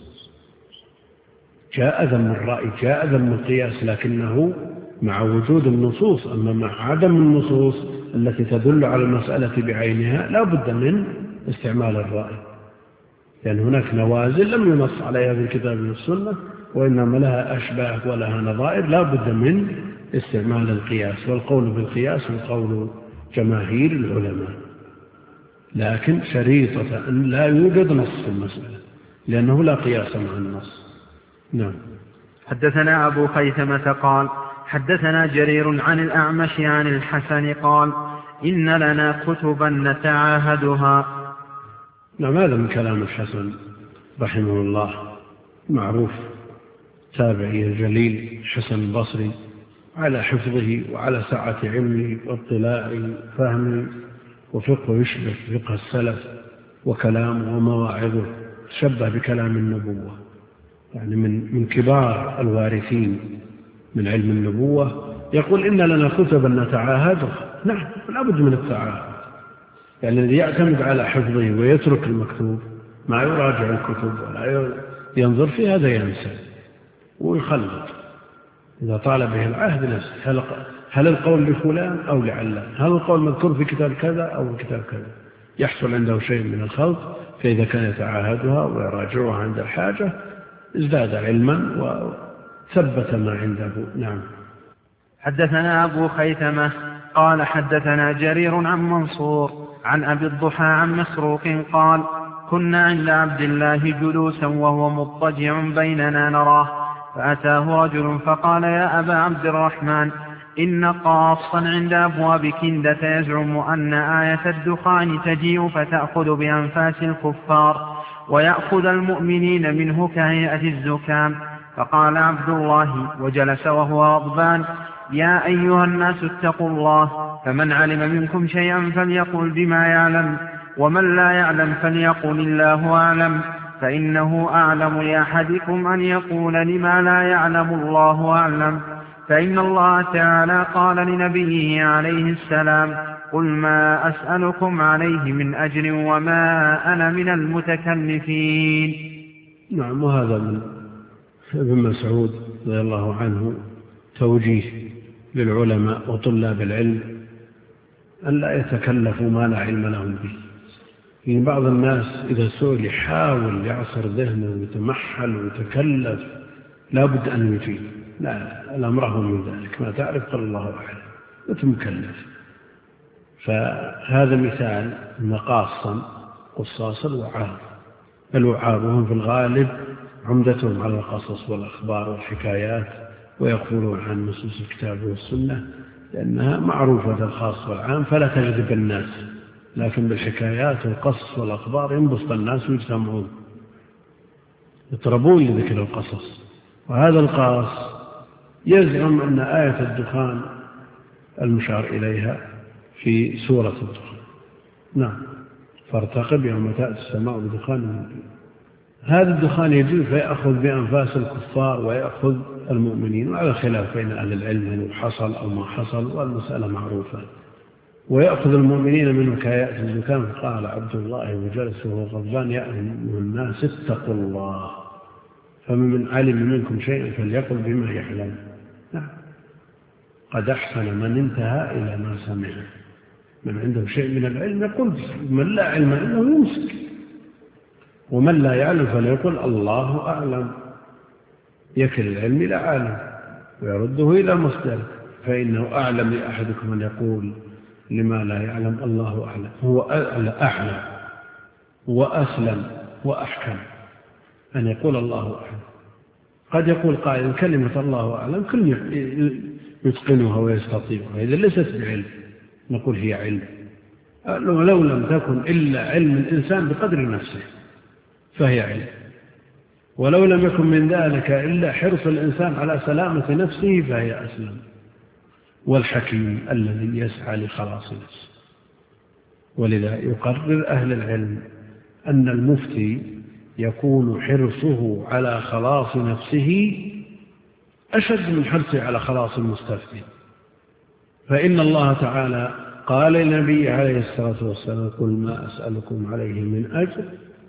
جاء ذم الرأي جاء ذم القياس، لكنه مع وجود النصوص. أما مع عدم النصوص التي تدل على المسألة بعينها لا بد من استعمال الرأي، لأن هناك نوازل لم ينص عليها في الكتاب والسنة وإنما لها أشباه ولها نظائر، لا بد من استعمال القياس، والقول بالقياس وقول جماهير العلماء، لكن شريطة أن لا يوجد نص في المسألة لأنه لا قياس مع النص. نعم.
حدثنا أبو خيثمة قال حدثنا جرير عن الأعمش عن الحسن قال إن لنا كتبا نتعاهدها.
نعم، هذا من كلام الحسن رحمه الله معروف تابعي الجليل حسن البصري على حفظه وعلى سعة علمه واطلاعه فهمه وفقه يشبه فقه السلف وكلامه ومواعظه شبه بكلام النبوة، يعني من من كبار الوارثين من علم النبوة. يقول إن لنا كتبا نتعاهدها. نعم، لا بد من التعاهد، يعني الذي يعتمد على حفظه ويترك المكتوب ما يراجع الكتب ولا ينظر في هذا ينسى ويخلط. إذا طال به العهد نفسه هل, هل القول لفلان أو لعلان، هل القول مذكور في كتاب كذا أو في كتاب كذا، يحصل عنده شيء من الخلط. فإذا كان يتعاهدها ويراجعها عند الحاجة ازداد علما وثبت ما عنده. نعم.
حدثنا أبو خيثمة قال حدثنا جرير عن منصور عن أبي الضحى عن مسروق قال كنا عند عبد الله جلوسا وهو مضطجع بيننا نراه، فأتاه رجل فقال يا أبا عبد الرحمن إن قاصا عند أبواب كندة يزعم أن آية الدخان تجيء فتأخذ بأنفاس الكفار ويأخذ المؤمنين منه كهيئة الزكام. فقال عبد الله وجلس وهو غضبان يا أيها الناس اتقوا الله، فمن علم منكم شيئا فليقل بما يعلم، ومن لا يعلم فليقل الله أعلم، فإنه أعلم لأحدكم أن يقول لما لا يعلم الله أعلم. فإن الله تعالى قال لنبيه عليه السلام قل ما أسألكم عليه من أجر وما أنا من المتكلفين.
نعم. وهذا من ابن مسعود رضي الله عنه توجيه للعلماء وطلاب العلم أن لا يتكلفوا ما لا علم لهم به. يعني بعض الناس إذا سئل يحاول يعصر ذهنه ويتمحل ويتكلف لا بد أن يجيب. لا، الأمر هو من ذلك، ما تعرف قال الله أعلم وتمكلف. فهذا مثال أن قاصا قصاص الوعاظ. الوعاظ هم في الغالب عمدتهم على القصص والأخبار والحكايات ويقولون عن نصوص الكتاب والسنة لأنها معروفة الخاص والعام فلا تجذب الناس، لكن بالحكايات والقصص والأخبار ينبسط الناس ويجتمعون يطربون لذكر القصص. وهذا القاص يزعم أن آية الدخان المشار إليها في سورة الدخان. نعم. فارتقب يوم تأتي السماء بدخان مبين. هذا الدخان يجي فيأخذ بأنفاس الكفار ويأخذ المؤمنين، وعلى خلاف بين أهل العلم أنه حصل أو ما حصل، والمسألة معروفة. ويأخذ المؤمنين منه كيأتي الزكام. قال عبد الله وجلس وهو غضبان يا أيها الناس اتقوا الله، فمن علم منكم شيئا فليقل بما يعلم. نعم. قد أحسن من انتهى إلى ما سمع. من عنده شيء من العلم يقول، من لا علم إنه يمسك، ومن لا يعلم فليقل الله أعلم. يكل العلم إلى عالم ويرده إلى مصدر، فإنه أعلم لأحدكم أن يقول لما لا يعلم الله أعلم. هو أعلم وأسلم وأحكم أن يقول الله أعلم. قد يقول قائل كلمة الله أعلم كل يتقنها ويستطيعها، إذا ليست بعلم نقول هي علم، لو لم تكن إلا علم الإنسان بقدر نفسه فهي علم، ولو لم يكن من ذلك إلا حرص الإنسان على سلامة نفسه فهي أسلم. والحكيم الذي يسعى لخلاص نفسه. ولذا يقرر أهل العلم أن المفتي يكون حرصه على خلاص نفسه أشد من حرصه على خلاص المستفتي. فإن الله تعالى قال للنبي عليه الصلاة والسلام قل ما أسألكم عليه من أجر،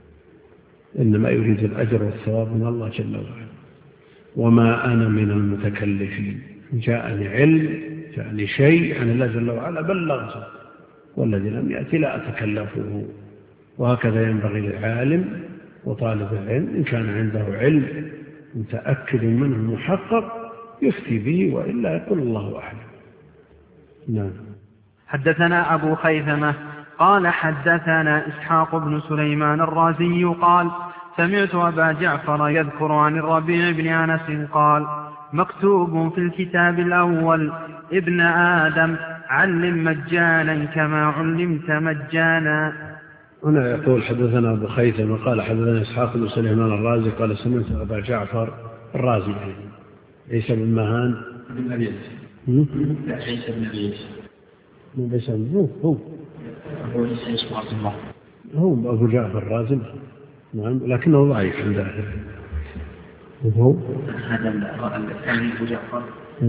إنما يريد الأجر والثواب من الله جل وعلا، وما أنا من المتكلفين. جاءني علم جاءني شيء عن الله جل وعلا بلغته، والذي لم يأتي لا أتكلفه. وهكذا ينبغي للعالم وطالب العلم إن كان عنده علم متأكد منه محقق يفتي به، وإلا يقول الله أعلم. نعم.
حدثنا أبو خيثمة قال حدثنا إسحاق بن سليمان الرازي قال سمعت أبا جعفر يذكر عن الربيع بن أنس قال مكتوب في الكتاب الأول ابن آدم علم مجانا كما علمت مجانا.
هنا يقول حدثنا أبو خيثمة قال حدثنا إسحاق بن سليمان الرازي قال سمعت أبا جعفر الرازي يعني عيسى بن مهان
بن أبي لا عيسى بن أبي
مو بس هو هو
هو عيسى اسمه عبد الله
هو أبو جعفر الرازي نعم لكنه ضعيف عند أهل وهو
هذا الثاني أبو جعفر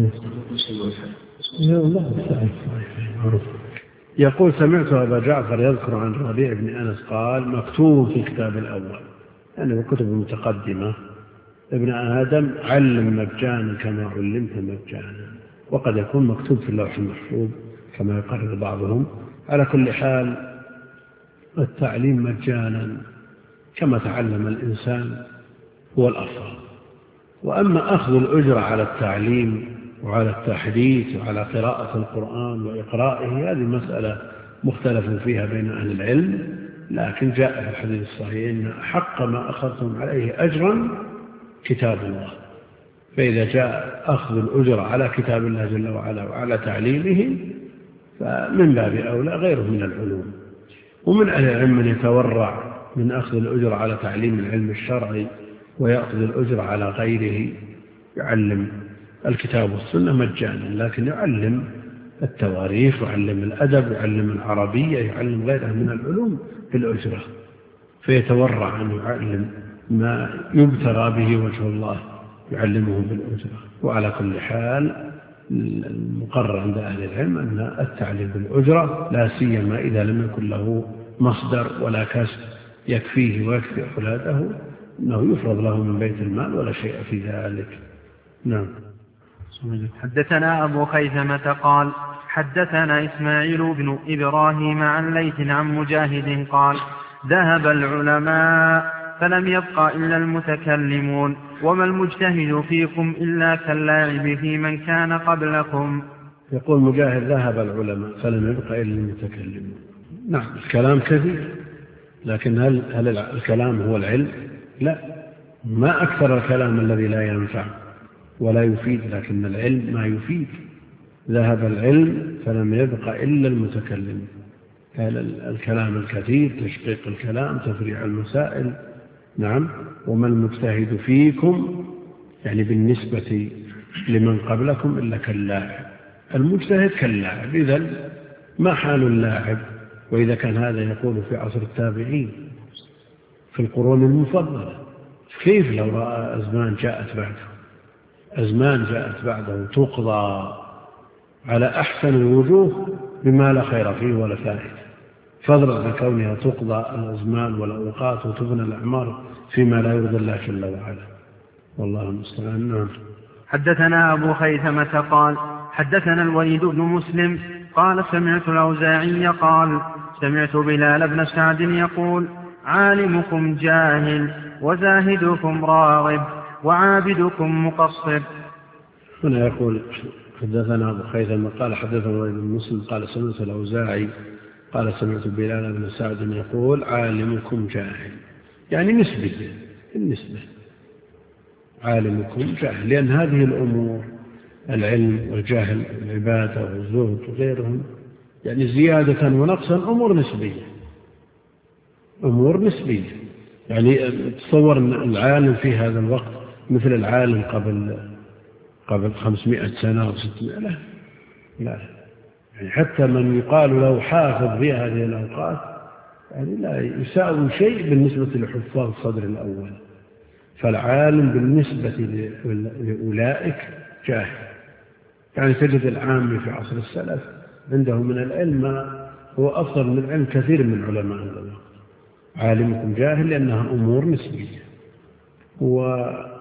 لا ضعيف معروف. يقول سمعت أبا جعفر يذكر عن ربيع بن أنس قال مكتوب في الكتاب الأول يعني الكتب المتقدمة ابن آدم علم مجانا كما علمت مجانا، وقد يكون مكتوب في اللوح المحفوظ كما يقرر بعضهم. على كل حال التعليم مجانا كما تعلم الإنسان هو الأفضل. وأما أخذ الأجرة على التعليم وعلى التحديث وعلى قراءة القرآن وإقرائه هذه مسألة مختلف فيها بين أهل العلم، لكن جاء في الحديث الصحيح إن حق ما أخذتم عليه أجرا كتاب الله، فإذا جاء أخذ الأجرة على كتاب الله جل وعلا وعلى تعليمه فمن باب أولى غيره من العلوم. ومن أهل العلم من يتورع من أخذ الأجرة على تعليم العلم الشرعي ويأخذ الأجرة على غيره، يعلم الكتاب والسنة مجانا، لكن يعلم التواريخ يعلم الأدب يعلم العربية يعلم غيرها من العلوم بالأجرة، فيتورع أن يعلم ما يبتغى به وجه الله يعلمه بالأجرة. وعلى كل حال المقرر عند أهل العلم أن التعليم بالأجرة لا سيما إذا لم يكن له مصدر ولا كسب يكفيه ويكفي أولاده أنه يفرض له من بيت المال ولا شيء في ذلك. نعم.
حدثنا أبو خيثمة قال حدثنا إسماعيل بن إبراهيم عن ليث عن مجاهد قال ذهب العلماء فلم يبق إلا المتكلمون وما المجتهد فيكم إلا كاللاعب في من كان قبلكم.
يقول مجاهد ذهب العلماء فلم يبق إلا المتكلمون. نعم الكلام كثير، لكن هل, هل الكلام هو العلم؟ لا، ما أكثر الكلام الذي لا ينفع ولا يفيد، لكن العلم ما يفيد. ذهب العلم فلم يبق إلا المتكلم. الكلام الكثير تشقيق الكلام تفريع المسائل. نعم. وما المجتهد فيكم يعني بالنسبة لمن قبلكم إلا كاللاعب. المجتهد كاللاعب، إذن ما حال اللاعب؟ وإذا كان هذا يقول في عصر التابعين في القرون المفضلة، كيف لو رأى أزمان جاءت بعده أزمان جاءت بعده تقضى على أحسن الوجوه بما لا خير فيه ولا فائدة، فضلا كونها تقضى الأزمان والأوقات وتبنى الأعمار فيما لا يرضي الله جل وعلا، والله المستعان. نعم.
حدثنا أبو خيثمة قال حدثنا الوليد بن مسلم قال سمعت الأوزاعي قال سمعت بلال بن سعد يقول عالمكم جاهل وزاهدكم راغب وعابدكم مقصر.
هنا يقول حدثنا أبو خيثمة قال حدثنا الوليد بن مسلم قال سمعت الأوزاعي قال سمعت بلال بن سعد يقول عالمكم جاهل، يعني نسبة النسبة عالمكم جاهل، لأن هذه الأمور العلم والجهل والعبادة والزهد وغيرهم يعني زيادة ونقصا أمور نسبية أمور نسبية. يعني تصور أن العالم في هذا الوقت مثل العالم قبل قبل خمسمائة سنة أو ستمائة، لا لا يعني حتى من يقال له حافظ في هذه الأوقات يعني لا يساوي شيء بالنسبة لحفاظ الصدر الأول. فالعالم بالنسبة لأولئك جاهل. يعني تجد العام في عصر السلف عنده من العلم هو أفضل من العلم كثير من علماء هذا الوقت. عالمكم جاهل لأنها أمور نسبية. وجاء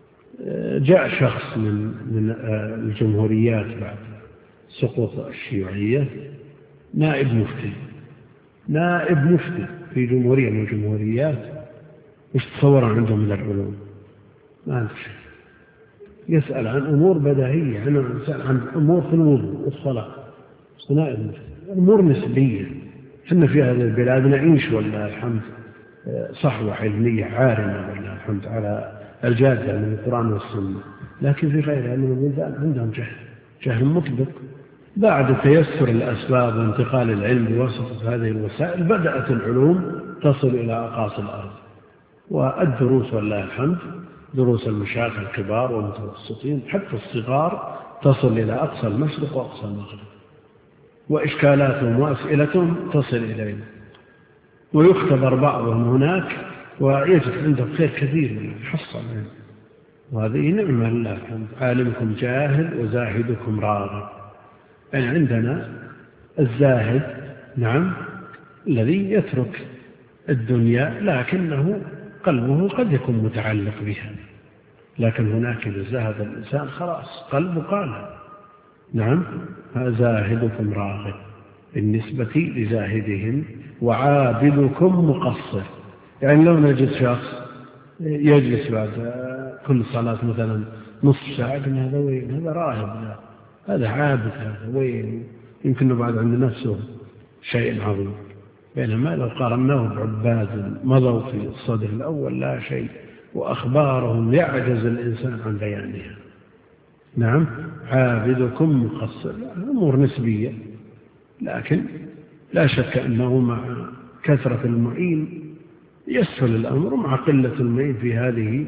شخص من من الجمهوريات بعد سقوط الشيوعية نائب مفتي نائب مفتي في جمهورية من الجمهوريات، وش تصور عنده من العلوم؟ ما عنده شيء. يسأل عن أمور بديهية، عنه يسأل عن أمور في الوضوء والصلاة، نائب مفتي. أمور نسبية. حنا في هذه البلاد نعيش والله الحمد صحوة علمية عارمة والله الحمد على الجادة من القرآن والسنة، لكن في غيرها من البلدان عندهم جهل جهل مطلق. بعد تيسر الأسباب وانتقال العلم بواسطة هذه الوسائل بدأت العلوم تصل إلى أقاصي الأرض، والدروس والله الحمد دروس المشايخ الكبار والمتوسطين حتى الصغار تصل إلى أقصى المشرق وأقصى المغرب، وإشكالاتهم وأسئلتهم تصل إلينا، ويختبر بعضهم هناك ويجد عنده خير كثير يحصل منه، وهذه نعمة لله الحمد. عالمكم جاهل وزاهدكم راغب. يعني عندنا الزاهد نعم الذي يترك الدنيا لكنه قلبه قد يكون متعلق بها، لكن هناك إذا زاهد الإنسان خلاص قلبه قال نعم زاهدكم راغب بالنسبة لزاهدهم، وعابدكم مقصر. يعني لو نجد شخص يجلس بعد كل صلاة مثلا نصف ساعة هذا وين، هذا راهب، هذا عابد، هذا وين، يمكن بعد عند نفسه شيء عظيم. بينما لو قارناه بعباد مضوا في الصدر الأول لا شيء، وأخبارهم يعجز الإنسان عن بيانها. نعم عابدكم مقصر، أمور نسبية، لكن لا شك أنه مع كثرة المعين يسهل الأمر، مع قلة المعين في هذه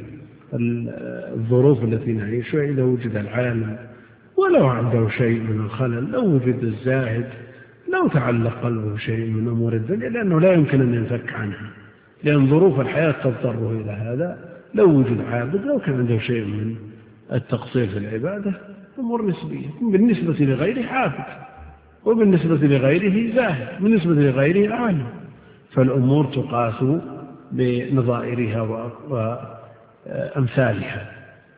الظروف التي نعيشها إذا وجد العالم ولو عنده شيء من الخلل، لو وجد الزاهد لو تعلق قلبه شيء من أمور الدنيا، لأنه لا يمكن أن ينفك عنها، لأن ظروف الحياة تضطره إلى هذا. لو وجد عابد لو كان عنده شيء من التقصير في العبادة أمور نسبية، بالنسبة لغيره عابد، وبالنسبة لغيره زاهد، بالنسبة لغيره عالم، فالأمور تقاس بنظائرها وأمثالها.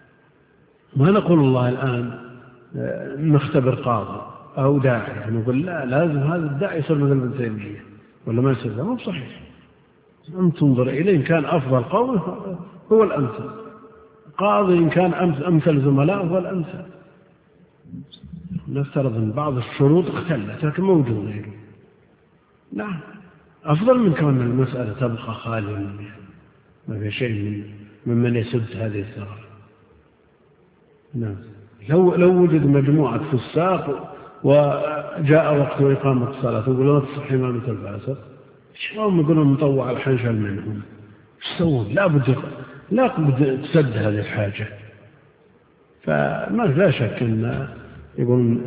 ما نقول الله الآن نختبر قاضي أو داعي نقول لا لازم هذا الداعي يصير مثل ابن تيمية ولا ما يصير، مو صحيح. أن تنظر إليه إن كان أفضل قوم هو الأمثل، قاضي إن كان أمثل زملاء هو الأمثل. نفترض أن بعض الشروط اختلت لكن موجود غيره، نعم أفضل من كون المسألة تبقى خالية ما في شيء من ممن يسد هذه الثغرة. نعم لو لو وجد مجموعة فساق وجاء وقت إقامة الصلاة يقولون لا تصح إمامة الفاسق، شلون يقولون مطوع الحنشل منهم، ايش سوون؟ لا بد لا بد تسد هذه الحاجة. فما لا شك أن يقولون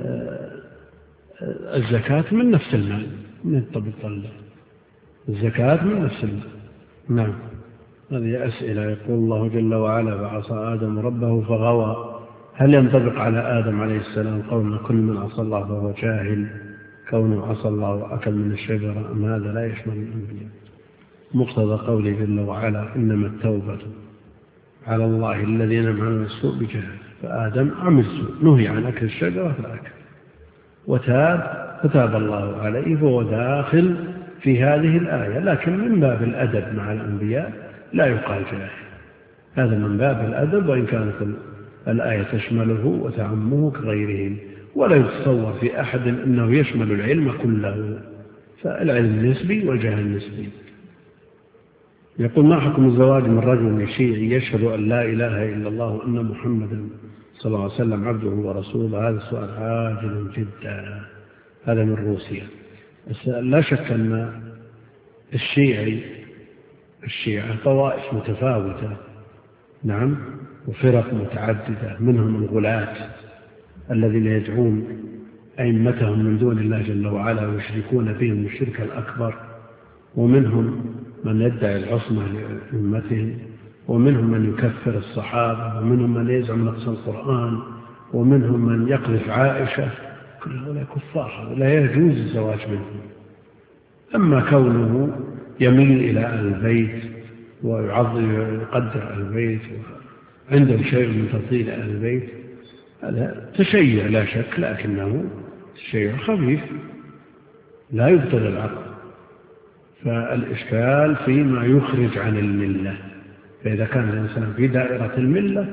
الزكاة من نفس المال، من الطبيعة الزكاة من نفس المال. نعم هذه أسئلة. يقول الله جل وعلا فعصى آدم ربه فغوى، هل ينطبق على آدم عليه السلام قول كل من عصى الله فهو جاهل كونه عصى الله وأكل من الشجرة، أم هذا لا يشمل الأنبياء؟ مقتضى قوله جل وعلا إنما التوبة على الله الذين عملوا السوء بجهل، فآدم عمل سوء نهي عن أكل الشجرة فأكل وتاب فتاب الله عليه، فهو داخل في هذه الآية، لكن من باب الأدب مع الأنبياء لا يقال جاهل، هذا من باب الأدب، وإن كانت الآية تشمله وتعمه كغيرهم، ولا يتصور في أحد أنه يشمل العلم كله، فالعلم نسبي والجهل نسبي. يقول ما حكم الزواج من رجل شيعي يشهد أن لا إله إلا الله وأن محمدا صلى الله عليه وسلم عبده ورسوله؟ هذا السؤال عاجل جدا، هذا من روسيا. لا شك أن الشيعي الشيعة طوائف متفاوتة، نعم، وفرق متعددة، منهم الغلاة الذين يدعون أئمتهم من دون الله جل وعلا ويشركون بهم الشرك الأكبر، ومنهم من يدعي العصمة لأئمتهم، ومنهم من يكفر الصحابة، ومنهم من يزعم نقص القرآن، ومنهم من يقذف عائشة، كل هؤلاء كفار لا يجوز الزواج منهم. أما كونه يميل إلى أهل البيت ويعظم ويقدر أهل البيت عنده شيء من تفضيل أهل البيت، هذا تشيع لا شك، لكنه تشيع خفيف لا يبطل العقل. فالإشكال فيما يخرج عن الملة، فإذا كان الإنسان في دائرة الملة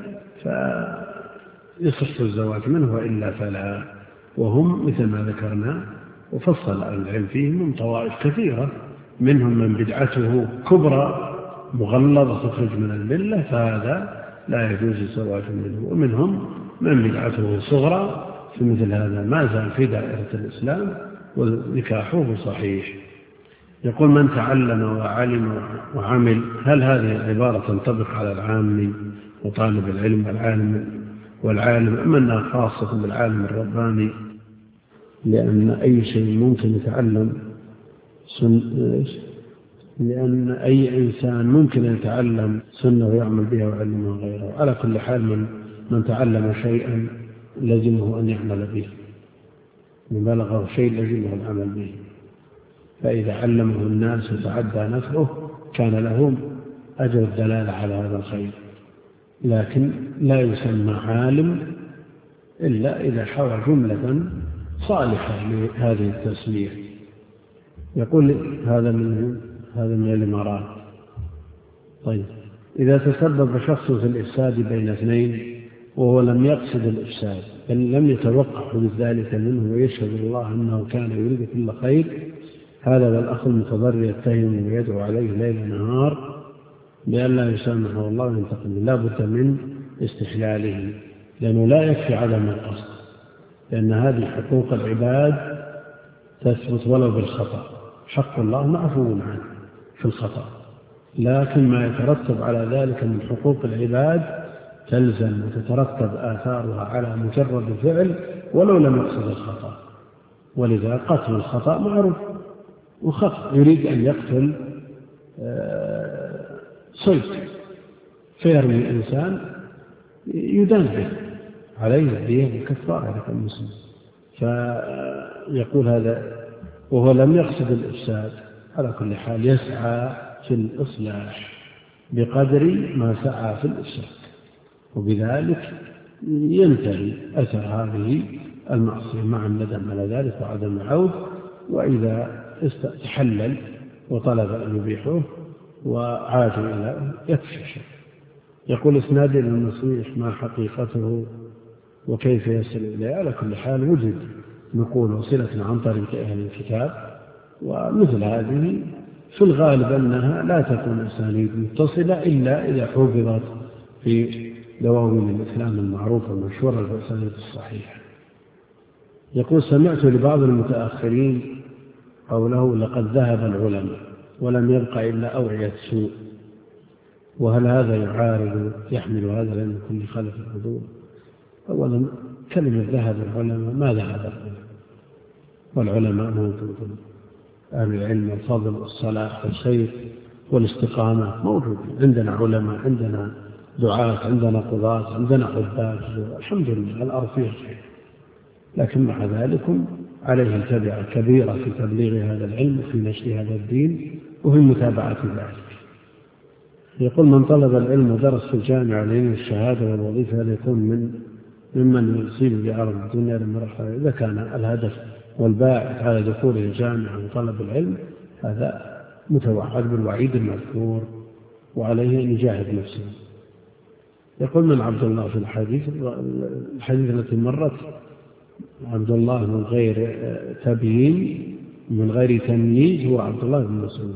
فيصح الزواج منه، وإلا فلا. وهم مثل ما ذكرنا وفصل العلم فيهم من طوائف كثيرة، منهم من بدعته كبرى مغلظة تخرج من الملة فهذا لا يجوز الزواج منه، ومنهم من بدعته صغرى في مثل هذا ما زال في دائرة الإسلام ونكاحه صحيح. يقول من تعلم وعلم وعمل، هل هذه العبارة تنطبق على العامي وطالب العلم والعالم والعالم أم أنها خاصة بالعالم الرباني؟ لأن أي شيء ممكن يتعلم سن... لأن أي إنسان ممكن أن يتعلم سنة ويعمل بها ويعلمها غيره. على كل حال من, من تعلم شيئا لزمه أن يعمل به، من بلغه شيء لزمه العمل به، فإذا علمه الناس وتعدى نفعه كان لهم أجر الدلالة على هذا الخير. لكن لا يسمى عالم إلا إذا حوى جملة صالحة لهذه التسمية. يقول هذا من هذا من الإمارات. طيب إذا تسبب شخص في الإفساد بين اثنين وهو لم يقصد الإفساد بل لم يتوقع ذلك منه ويشهد الله أنه كان يريد كل خير، هذا والأخ المتضرر يتهم ويدعو عليه ليل نهار بأن لا يسامحه الله وينتقم، لا بد من استحلاله، لأنه لا يكفي عدم القصد، لأن هذه حقوق العباد تثبت ولو بالخطأ. حق الله معفو عنه في الخطأ، لكن ما يترتب على ذلك من حقوق العباد تلزم وتترتب آثارها على مجرد الفعل ولو لم يقصد الخطأ. ولذا قتل الخطأ معروف، وخطأ يريد أن يقتل صيد فيرمي الإنسان يدان به عليه الدية والكفارة المسلم. فيقول هذا وهو لم يقصد الإفساد، على كل حال يسعى في الإصلاح بقدر ما سعى في الإفساد، وبذلك ينتهي أثر هذه المعصية مع الندم على ذلك وعدم العود. وإذا تحلل وطلب أن يبيحه وعاد إلى يكفي. يقول إسناد للنصيح ما حقيقته وكيف يصل إليه؟ على كل حال وجد نقول وصلة عن طريق أهل الكتاب، ومثل هذه في الغالب أنها لا تكون أسانيد متصلة إلا إذا حفظت في دواوين الإسلام المعروفة المشهورة بالأسانيد الصحيحة. يقول سمعت لبعض المتأخرين قوله لقد ذهب العلماء ولم يبقى إلا أوعية سوء، وهل هذا يعارض يحمل هذا لأن كل خلف الحدود؟ أولا كلمة ذهب العلماء ما ذهب العلماء، والعلماء موجودون، أهل العلم والفضل والصلاح والخير والاستقامة موجود. عندنا علماء، عندنا دعاة، عندنا قضاة، عندنا عباد، الحمد لله الأرض فيها خير. لكن مع ذلك عليه تبعة كبيرة في تبليغ هذا العلم وفي نشر هذا الدين وفي متابعة ذلك. يقول من طلب العلم ودرس في الجامعة لين الشهادة والوظيفة هل يكون من ممن يصيب بعرض الدنيا للمرحلة؟ إذا كان الهدف والباعث على دخول الجامعة وطلب العلم هذا متوعد بالوعيد المذكور وعليه أن يجاهد نفسه. يقول من عبد الله في الحديث الحديث التي مرت عبد الله من غير تبيين من غير تمييز هو عبد الله بن مسعود.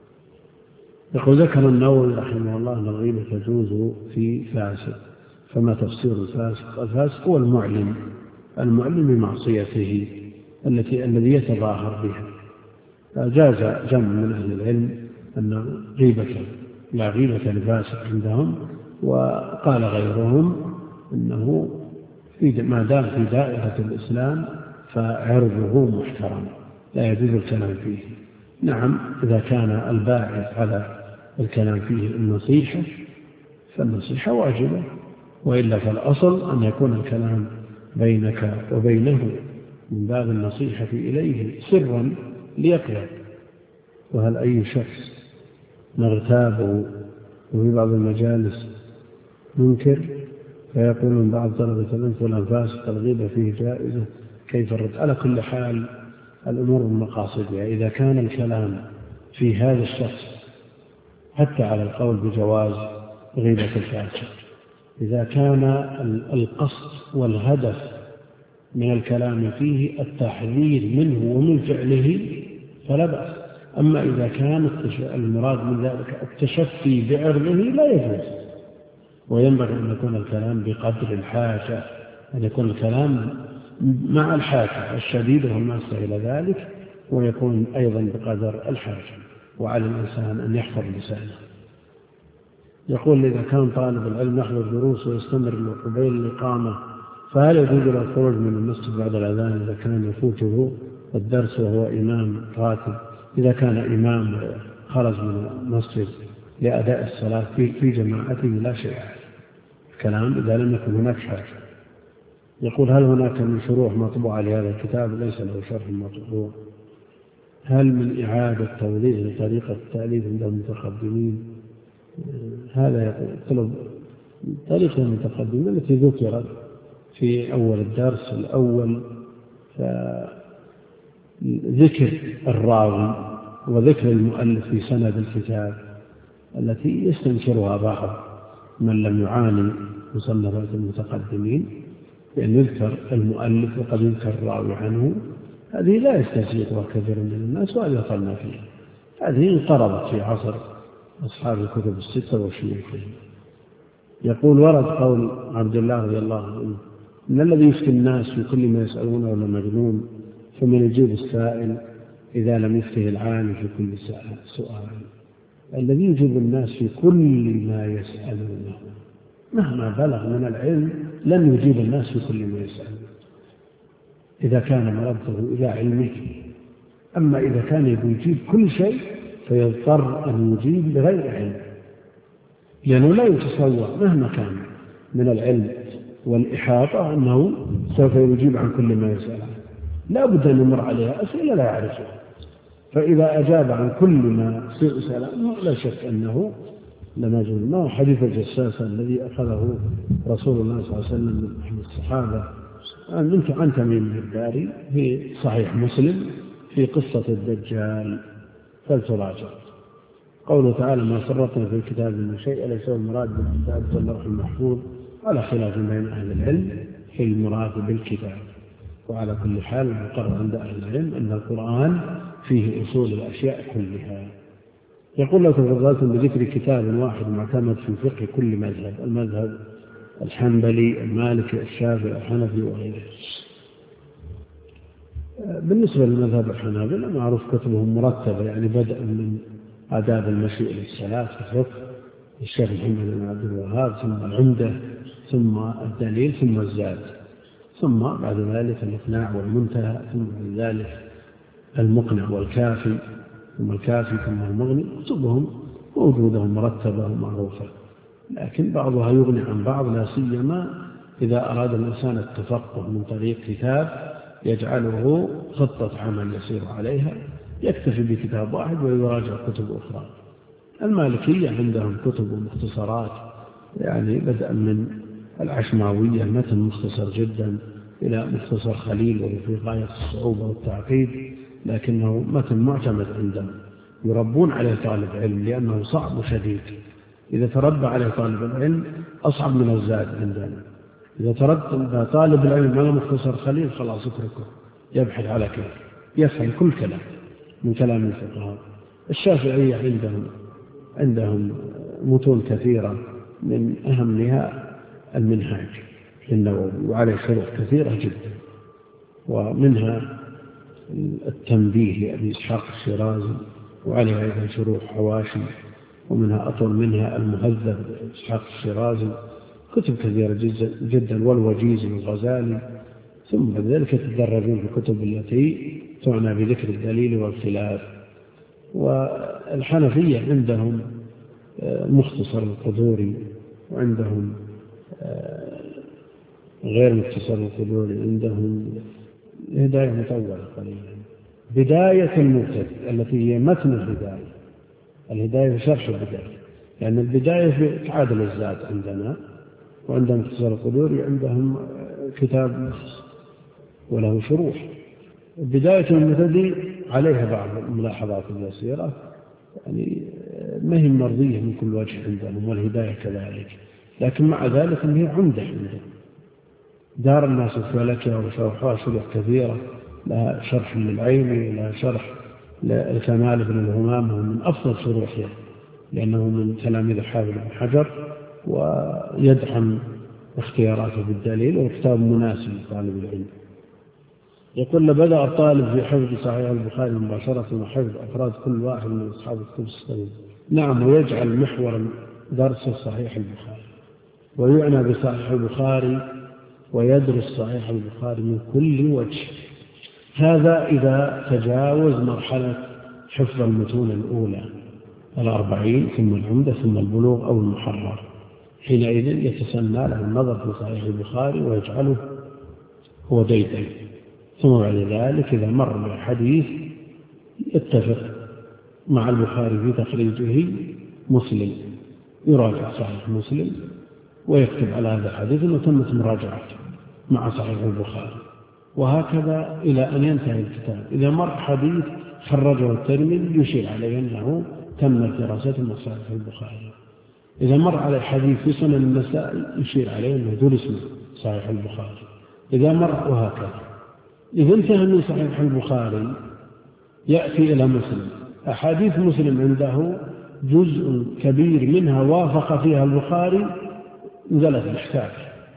يقول ذكر النووي رحمه الله أن الغيبة تجوز في فاسق، فما تفسير الفاسق؟ الفاسق هو المعلم المعلم بمعصيته التي الذي يتظاهر بها. جاز جمع من أهل العلم أن غيبة لا غيبة لفاسق عندهم، وقال غيرهم أنه ما دام في دائرة الإسلام فعرضه محترم لا يجوز الكلام فيه. نعم إذا كان الباعث على الكلام فيه النصيحة فالنصيحة واجبة، وإلا فالأصل أن يكون الكلام بينك وبينه من باب النصيحة إليه سرا ليقلع. وهل أي شخص نغتابه وفي بعض المجالس منكر فيقول من بعض طلبة العلم فلان فاسق الغيبة فيه جائزة كيف الرد؟ على كل حال الأمور المقاصدية إذا كان الكلام في هذا الشخص حتى على القول بجواز غيبة الفاسق، إذا كان القصد والهدف من الكلام فيه التحذير منه ومن فعله فلا بأس. أما إذا كان المراد من ذلك التشفي بعرضه لا يجوز، وينبغي أن يكون الكلام بقدر الحاجة، أن يكون الكلام مع الحاجة الشديدة والماسة إلى ذلك، ويكون أيضا بقدر الحاجة، وعلى الإنسان أن يحفظ لسانه. يقول إذا كان طالب العلم يحضر دروس ويستمر قبيل الإقامة، فهل يجوز له الخروج من المسجد بعد الأذان إذا كان يفوته الدرس وهو إمام راتب؟ إذا كان إمام خرج من المسجد لأداء الصلاة في جماعته لا شيء عليه. الكلام إذا لم يكن هناك حاجة. يقول هل هناك من شروح مطبوعة لهذا الكتاب ليس له شرح مطبوع؟ هل من إعادة توضيح لطريقة التأليف عند المتقدمين؟ هذا يقول طلب طريقة المتقدمين التي ذكرت في أول الدرس الأول، ذكر الراوي وذكر المؤلف في سند الكتاب التي يستنكرها بعض من لم يعاني مصنفات المتقدمين، بأن يذكر المؤلف وقد يذكر الراوي عنه. هذه لا يستسيغها كثير من الناس ولا يقلنا فيها. هذه انقرضت في عصر أصحاب الكتب الستة وشيوخهم. يقول ورد قول عبد الله رضي الله عنه إن الذي يفتي الناس في كل ما يسألونه ولا مجنون، فمن يجيب السائل إذا لم يفته العالم في كل سؤال. الذي يجيب الناس في كل ما يسألونه مهما بلغ من العلم لن يجيب الناس في كل ما يسألونه إذا كان مرده إلى علمه. أما إذا كان يجيب كل شيء فيضطر أن يجيب بغير علم، لأنه لا يتصور مهما كان من العلم والإحاطة أنه سوف يجيب عن كل ما يسأل. لا بد أن يمر عليها أسئلة لا يعرفها، فإذا أجاب عن كل ما سأل لا شك أنه لمجنون. ما هو حديث الجساسة الذي أخذه رسول الله صلى الله عليه وسلم من الصحابة أنت عن تميم الداري في صحيح مسلم في قصة الدجال، فلتراجع. قوله تعالى ما فرطنا في الكتاب من شيء ليس المراد بالكتاب واللوح المحفوظ، على خلاف بين أهل العلم في المراد بالكتاب. وعلى كل حال المقرر عند أهل العلم أن القرآن فيه أصول الأشياء كلها. يقول لو تفضلتم بذكر كتاب واحد معتمد في فقه كل مذهب، المذهب الحنبلي المالكي الشافعي الحنفي وغيره. بالنسبة للمذهب الحنابلة معروف كتبهم مرتبة، يعني بدءا من آداب المشي إلى الصلاة في الفقه الشيخ محمد بن عبد الوهاب، ثم العمدة، ثم الدليل، ثم الزاد، ثم بعد ذلك الإقناع والمنتهى، ثم بعد ذلك المقنع والكافي، ثم الكافي، ثم المغني. كتبهم ووجودهم مرتبة ومعروفة، لكن بعضها يغني عن بعض، لا سيما إذا أراد الإنسان التفقه من طريق كتاب يجعله خطة عمل يسير عليها، يكتفي بكتاب واحد ويراجع كتب أخرى. المالكية عندهم كتب ومختصرات، يعني بدءا من العشماوية متن مختصر جدا إلى مختصر خليل وهو في غاية الصعوبة والتعقيد، لكنه متن معتمد عندهم يربون عليه طالب علم لأنه صعب وشديد. إذا تربى عليه طالب العلم أصعب من الزاد عندنا. إذا تربى طالب العلم على مختصر خليل خلاص اتركه يبحث على كيف يفهم كل كلام من كلام الفقهاء. الشافعية عندهم عندهم متون كثيرة، من أهمها المنهاج للنووي وعليه شروح كثيرة جدا، ومنها التنبيه لأبي إسحاق الشيرازي وعليه أيضا شروح حواشي، ومنها أطول منها المهذب إسحاق الشيرازي. كتب كثيرة جدا، والوجيز والغزالي. ثم بعد ذلك يتدرجون في الكتب التي تعنى بذكر الدليل والخلاف. والحنفية عندهم مختصر القدوري، وعندهم غير مختصر القدوري، عندهم الهداية مطولة قليلا. بداية المبتدئ التي هي متن الهداية، الهداية في شرح البداية، يعني البداية في تعادل الزاد عندنا، وعندهم مختصر القدوري عندهم كتاب وله شروح. بداية المبتدئ عليها بعض الملاحظات اليسيرة، يعني ما هي مرضية من كل وجه عندهم، والهداية كذلك، لكن مع ذلك هي عمدة عندهم. دار الناس الفلكية وشرحها شروح كثيرة، لها شرح للعين، لها شرح للكمال بن الهمام، هو من أفضل شروحها لأنه من تلاميذ الحافظ بن حجر، ويدعم اختياراته بالدليل، وكتاب مناسب لطالب العلم. يقول بدأ الطالب في حفظ صحيح البخاري مباشرة وحفظ أفراد كل واحد من أصحاب الكتب الستة. نعم، ويجعل محور درس صحيح البخاري ويعنى بصحيح البخاري ويدرس صحيح البخاري من كل وجه. هذا إذا تجاوز مرحلة حفظ المتون الأولى الأربعين ثم العمدة ثم البلوغ أو المحرر، حينئذ يتسنى له النظر في صحيح البخاري ويجعله هو ديدن. ثم بعد ذلك إذا مر بالحديث يتفق مع البخاري في تخريجه مسلم، يراجع صحيح مسلم ويكتب على هذا الحديث أنه تمت مراجعته مع صحيح البخاري، وهكذا إلى أن ينتهي الكتاب. إذا مر حديث خرجه الترمذي يشير عليه أنه تمت دراسته مع صحيح البخاري. إذا مر على حديث في سنن النسائي يشير عليه أنه درس صحيح البخاري. إذا مر وهكذا. إذا انتهى من صحيح البخاري يأتي إلى مسلم. أحاديث مسلم عنده جزء كبير منها وافق فيها البخاري نزلت الإحكام،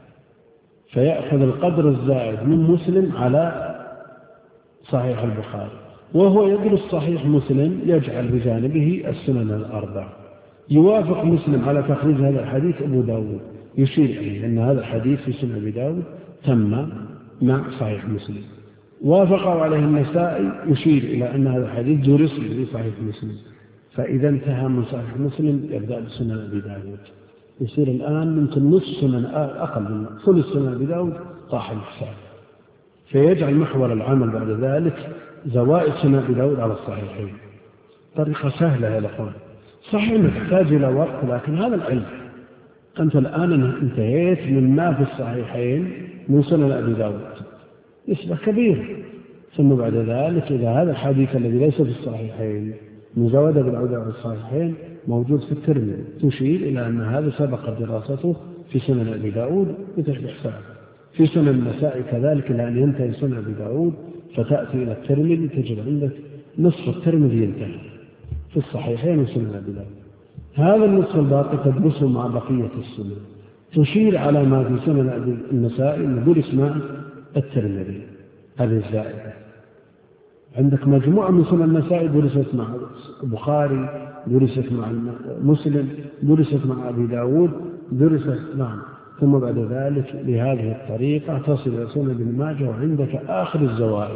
فيأخذ القدر الزائد من مسلم على صحيح البخاري، وهو يدرس صحيح مسلم يجعل بجانبه السنن الأربع. يوافق مسلم على تخريج هذا الحديث أبو داود، يشير إليه أن هذا الحديث في سنن أبي داود تم مع صحيح مسلم. وافقوا عليه النسائي يشير إلى أن هذا الحديث درس في صحيح مسلم. فإذا انتهى من صحيح مسلم يبدأ بسنن أبي داود، يصير الآن يمكن نصف سنن أقل من ثلث سنن أبي داود طاح الحساب، فيجعل محور العمل بعد ذلك زوائد سنن أبي داود على الصحيحين. طريقة سهلة يا الأخوان، صحيح نحتاج إلى وقت، لكن هذا العلم. أنت الآن انتهيت من ما في الصحيحين من سنن أبي داود نسبة كبيرة، ثم بعد ذلك إذا هذا الحديث الذي ليس في الصحيحين مزود بالعودة على الصحيحين موجود في الترمذي، تشير إلى أن هذا سبق دراسته في سنن أبي داود بتشبه حساب. في سنن النسائي كذلك إلى أن ينتهي سنن أبي داود فتأتي إلى الترمذي تجد عندك نصف الترمذي ينتهي في الصحيحين وسنن أبي داود. هذا النصف الباقي تدرسه مع بقية السنن، تشير على ما في سنن النسائي ندرس مع الترمذي. هذه الزائدة. عندك مجموعة من سنن النسائي درست مع البخاري، درست مع مسلم، درست مع أبي داود، درست نعم. ثم بعد ذلك بهذه الطريقة تصل إلى سنن ابن ماجه وعندك آخر الزوائد.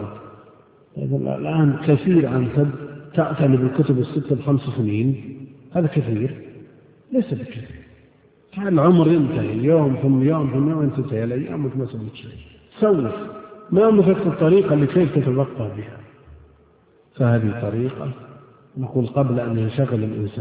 الآن كثير عن تعتني بالكتب الستة بخمس سنين، هذا كثير ليس بكثير. العمر ينتهي يوم ثم يوم ثم يوم تنتهي الأيام وتمسك شيء. سوف ما مثلت الطريقة اللي كيف تتبقى بها. فهذه طريقة نقول قبل أن ينشغل الإنسان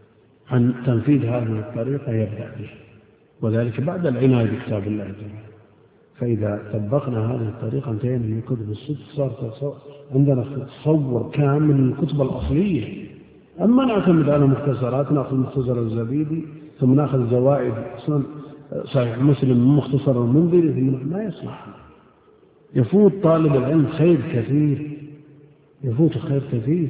عن تنفيذ هذه الطريقة يبدأ بها، وذلك بعد العناية بكتاب الله تعالى. فإذا طبقنا هذه الطريقة انتهينا من الكتب الست صار عندنا تصور كامل من الكتب الأصلية. أما نعتمد على مختصرات، نأخذ مختصر الزبيدي ثم نأخذ زوائد صحيح مسلم من مختصر المنذري ما يصلح. يفوت طالب العلم خير كثير، يفوت خير كثير.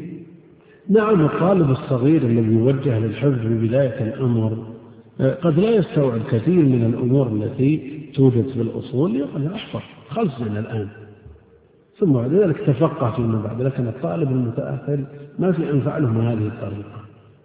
نعم الطالب الصغير الذي يوجه للحفظ ببداية الأمر قد لا يستوعب كثير من الأمور التي توجد في الأصول، يقول أحفظ خزن الآن ثم بعد ذلك تفقه فيما بعد. لكن الطالب المتأهل ما في أن فعله من هذه الطريقة.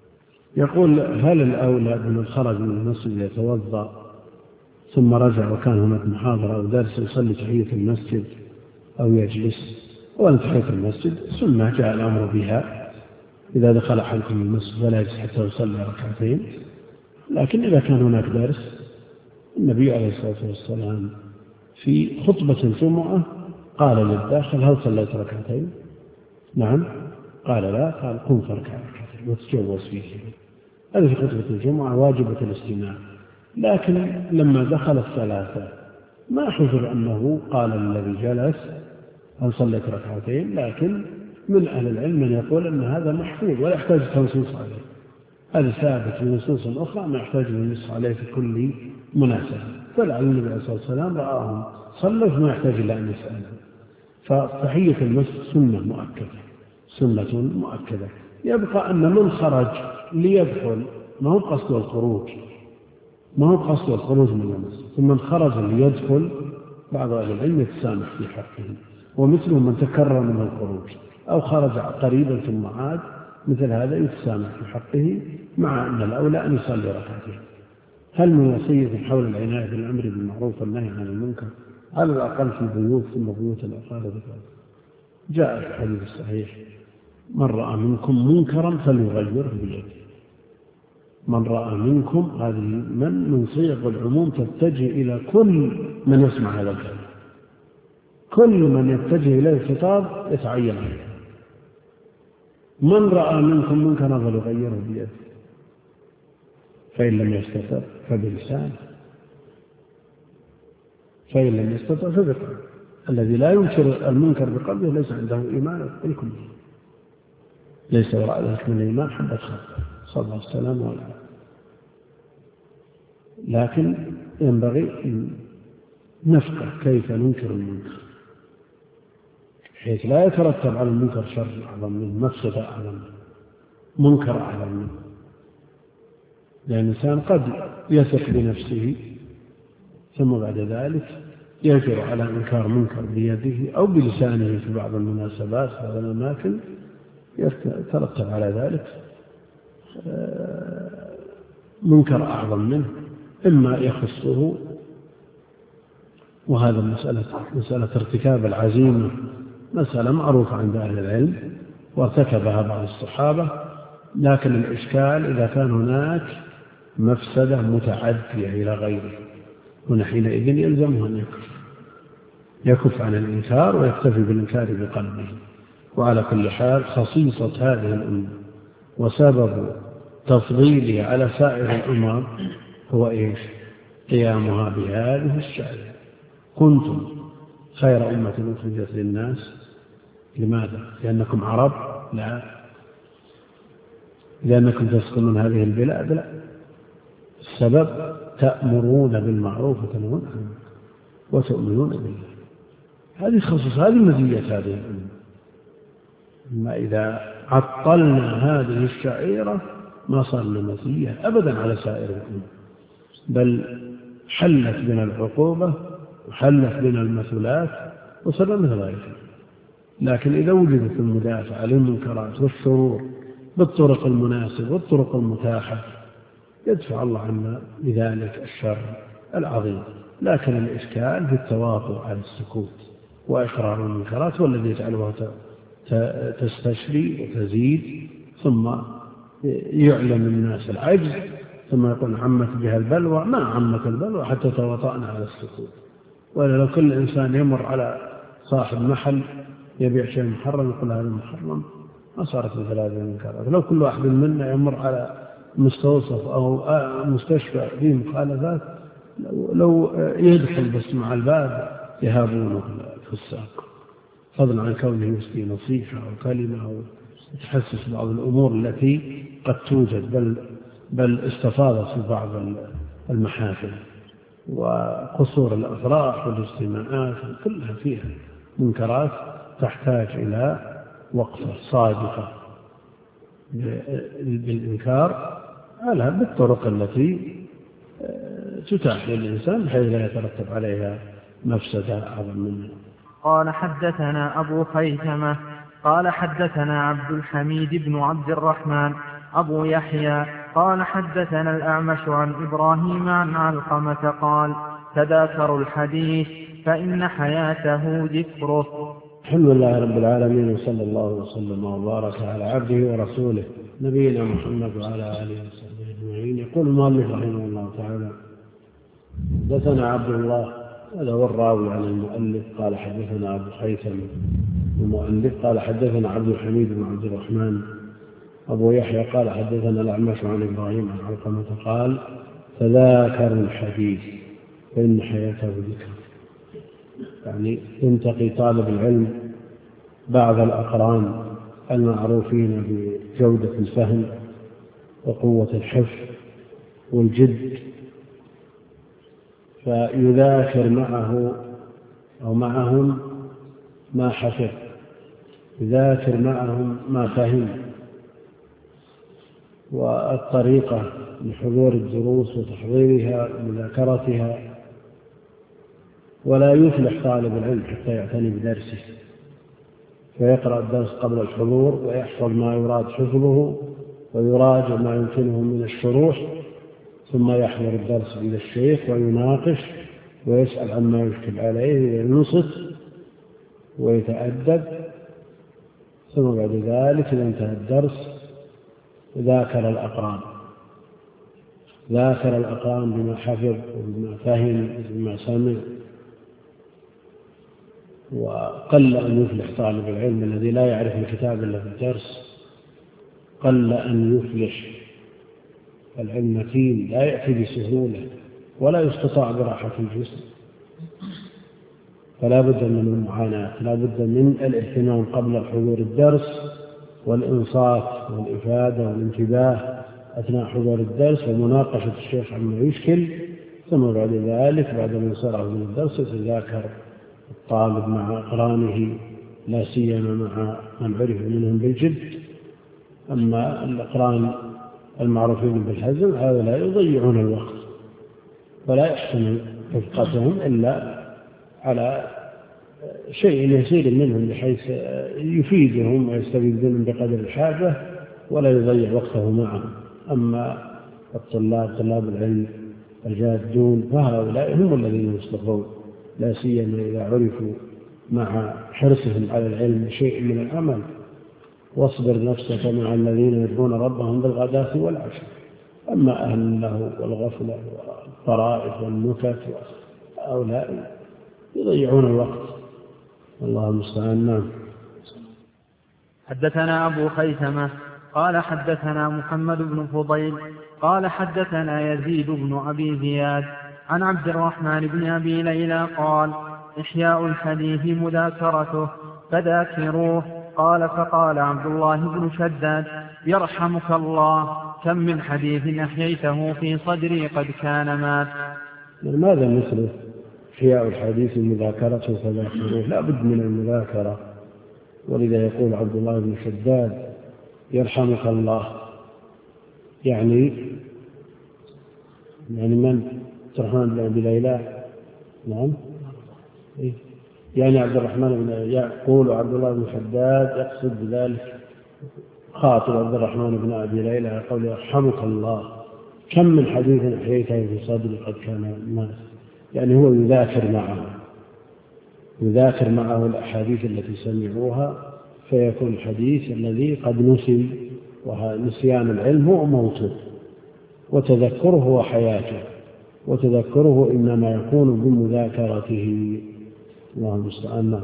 يقول هل الأولى من خرج من المسجد يتوضأ ثم رجع وكان هناك محاضرة أو درس يصلي تحية المسجد أو يجلس؟ وأن تحية المسجد ثم جاء الأمر بها، إذا دخل أحدكم المسجد فلا يجلس حتى يصلي ركعتين. لكن إذا كان هناك درس، النبي عليه الصلاة والسلام في خطبة الجمعة قال للداخل هل صليت ركعتين؟ نعم. قال لا. قال قم فاركع ركعتين وتجوز فيه. هذه في خطبة الجمعة واجبة الاستماع. لكن لما دخل الثلاثة ما حذر أنه قال الذي جلس هل صليت ركعتين، لكن من أهل العلم من يقول أن هذا محفوظ ولا يحتاج تنصيص عليه. هذا ثابت من نصوص أخرى ما يحتاج للنص عليه في كل مناسبة. فلعل النبي عليه الصلاة والسلام رآهم صلوا فما يحتاج إلى أن يسأله. فتحية المسجد سنة مؤكدة، سنة مؤكدة. يبقى أن من خرج ليدخل ما هو قصد الخروج، ما هو قصد الخروج من المسجد، ثم من خرج ليدخل بعض أهل العلم يتسامح في حقه. ومثله من تكرر من الخروج أو خرج قريبا ثم عاد، مثل هذا يتسامح في حقه، مع أن الأولى أن يصلي ركعتين. هل من وصية حول العناية بالأمر بالمعروف والنهي عن المنكر على الأقل في البيوت ثم بيوت الأقارب؟ جاء في الحديث الصحيح: من رأى منكم منكرا فليغيره بيده. من رأى منكم، هذه من من صيغ العموم تتجه إلى كل من يسمع هذا الكلام، كل من يتجه إليه الخطاب يتعين عليه. من رأى منكم منكرا فليغيره بيده، فإن لم يستطع فبلسانه، فإن لم يستطع فبقلبه. الذي لا ينكر المنكر بقلبه ليس عنده إيمان بالكل، ليس وراء ذلك من الإيمان حبة خردل، صلى الله عليه وسلم وعلى. لكن ينبغي أن نفقه كيف ننكر المنكر حيث لا يترتب على المنكر شر أعظم منه، مفسدة أعظم منه، منكر أعظم منه. لأن الإنسان قد يثق بنفسه ثم بعد ذلك يجرؤ على إنكار منكر بيده أو بلسانه في بعض المناسبات في بعض الأماكن، يترتب على ذلك منكر أعظم منه، إما يخصه، وهذا مسألة, مسألة ارتكاب العزيمة مسألة معروفة عند أهل العلم وارتكبها بعض الصحابة، لكن الإشكال إذا كان هناك مفسدة متعدية إلى غيره، ونحينئذ يلزمه أن يكف يكف عن الإنكار ويكتفي بالإنكار بقلبه. وعلى كل حال خصيصة هذه الأمة وسبب تفضيلها على سائر الأمم هو إيش؟ قيامها بهذه الشعيرة: كنتم خير أمة أخرجت للناس. لماذا؟ لأنكم عرب؟ لا. لأنكم تسكنون هذه البلاد؟ لا. السبب تأمرون بالمعروف وتنهون عن المنكر وتؤمنون بالله. هذه خصوص، هذه مزية هذه الأمة. أما إذا عطلنا هذه الشعيرة ما صارنا مزية أبدا على سائر الأمة، بل حلت بنا العقوبة وحلت بنا المثلات وصرنا مثل غيرها. لكن إذا وجدت المدافعة للمنكرات والشرور بالطرق المناسبة والطرق المتاحة يدفع الله عنا بذلك الشر العظيم. لكن الإشكال في التواطؤ على السكوت وإقرار المنكرات، والذي يجعلها تستشري وتزيد، ثم يعلم الناس العجز، ثم يقول عمت بها البلوى. ما عمت البلوى حتى تواطأنا على السكوت. ولا لو كل إنسان يمر على صاحب محل يبيع شيء محرم يقول هذا محرم، ما صارت مثل هذه المنكرات. لو كل واحد منا يمر على مستوصف أو مستشفى فيه مخالفات، لو يدخل بس مع الباب يهابونه في الساق، فضلا عن كونه يسقي نصيحة أو كلمة أو يتحسس بعض الأمور التي قد توجد بل, بل استفاضت في بعض المحافل وقصور الأفراح والاجتماعات، كلها فيها منكرات تحتاج إلى وقفة صادقة بالإنكار على بالطرق التي تتاح للإنسان بحيث لا يترتب عليها مفسدة أعظم منها.
قال حدثنا أبو خيثمة قال حدثنا عبد الحميد بن عبد الرحمن أبو يحيى قال حدثنا الأعمش عن إبراهيم عن علقمة قال: تذاكروا الحديث فإن حياته ذكره.
الحمد لله رب العالمين، وصلى الله وسلم وبارك على عبده ورسوله نبينا محمد وعلى آله وصحبه أجمعين. يقول المؤلف رحمه الله تعالى: حدثنا عبد الله، هذا هو الراوي عن المؤلف، قال حدثنا أبو خيثم المؤلف قال حدثنا عبد الحميد بن عبد الرحمن أبو يحيى قال حدثنا الأعمش عن إبراهيم عن علقمة قال: تذاكروا الحديث فإن حياته ذكر. يعني ينتقي طالب العلم بعض الأقران المعروفين بجودة الفهم وقوة الحفظ والجد، فيذاكر معه أو معهم ما حفظ، يذاكر معهم ما فهم. والطريقة لحضور الدروس وتحضيرها ومذاكرتها، ولا يفلح طالب العلم حتى يعتني بدرسه فيقرأ الدرس قبل الحضور ويحفظ ما يراد حفظه ويراجع ما يمكنه من الشروح، ثم يحضر الدرس إلى الشيخ ويناقش ويسأل عما يشكل عليه وينصت ويتأدب. ثم بعد ذلك إذا انتهى الدرس ذاكر الأقران ذاكر الأقران بما حفظ وبما فهم وبما سمع. وقل أن يفلح طالب العلم الذي لا يعرف الكتاب إلا في الدرس، قل أن يفلح. العلم متين لا يأتي بسهولة ولا يستطاع براحة الجسم، فلا بد من المعاناة، لا بد من الاهتمام قبل الحضور الدرس والإنصات والإفادة والانتباه أثناء حضور الدرس ومناقشة الشيخ عما يشكل. ثم بعد ذلك بعد ما ينصرف من الدرس يتذاكر الطالب مع أقرانه، لا سيما مع من عرف منهم بالجد. أما الأقران المعروفين بالهزل هؤلاء يضيعون الوقت ولا يحسن رفقتهم إلا على شيء يسير منهم بحيث يفيدهم ويستفيدون بقدر الحاجة ولا يضيع وقته معهم. أما الطلاب طلاب العلم الجادون فهؤلاء هم الذين يصلحون، لا سيما إذا عرفوا مع حرصهم على العلم شيء من العمل. واصبر نفسك مع الذين يدعون ربهم بالغداة والعشي. أما أهل الله والغفلة والطرائف والنكت هؤلاء يضيعون الوقت، الله المستعان. نعم.
حدثنا أبو خيثمة قال حدثنا محمد بن فضيل قال حدثنا يزيد بن أبي زياد عن عبد الرحمن بن أبي ليلى قال إحياء الحديث مذاكرته فذاكروه. قال فقال عبد الله بن شداد يرحمك الله كم من حديث أحييته في صدري قد كان مات.
ماذا مثله؟ إحياء الحديث مذاكرته فذاكروه، لا بد من المذاكرة. ولذا يقول عبد الله بن شداد يرحمك الله، يعني يعني من عبد الرحمن بن أبي ليلى. نعم، يعني عبد الرحمن بن يقول عبد الله بن شداد يقصد بذلك خاطب عبد الرحمن بن أبي ليلى يقول يرحمك الله كم من حديث أحييته في صدري قد كان مات. يعني هو يذاكر معه يذاكر معه الأحاديث التي سمعوها، فيكون الحديث الذي قد نسي، ونسيان العلم هو موته، وتذكره هو حياته، وتذكره إنما يكون بمذاكرته. الله المستعان.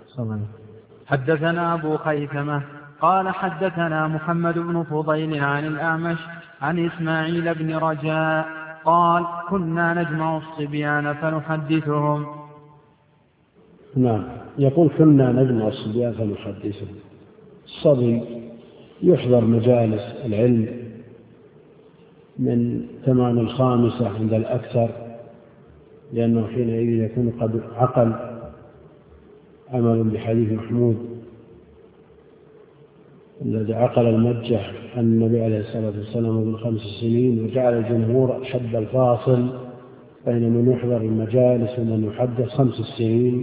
حدثنا أبو خيثمة قال حدثنا محمد بن فضيل عن الأعمش عن إسماعيل بن رجاء قال كنا نجمع الصبيان فنحدثهم.
نعم، يقول كنا نجمع الصبيان فنحدثهم. الصبي يحضر مجالس العلم من تمام الخامسة عند الأكثر، لأنه حينئذ يكون قد عقل عمل بحديث محمود الذي عقل المجح عن النبي عليه الصلاة والسلام من خمس سنين، وجعل الجمهور حد الفاصل بين من يحضر المجالس ومن يحدث خمس سنين.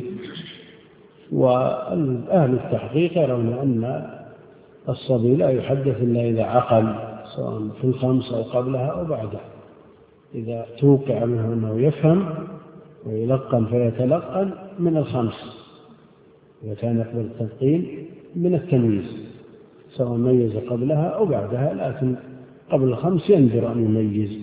وأهل التحقيق يرون أن الصبي لا يحدث إلا إذا عقل، سواء في الخمس أو قبلها أو بعدها. إذا توقع منه أنه يفهم ويلقن فيتلقن من الخمس، إذا كان يقبل التلقين من التمييز سواء ميز قبلها أو بعدها، لكن قبل الخمس ينذر أن يميز.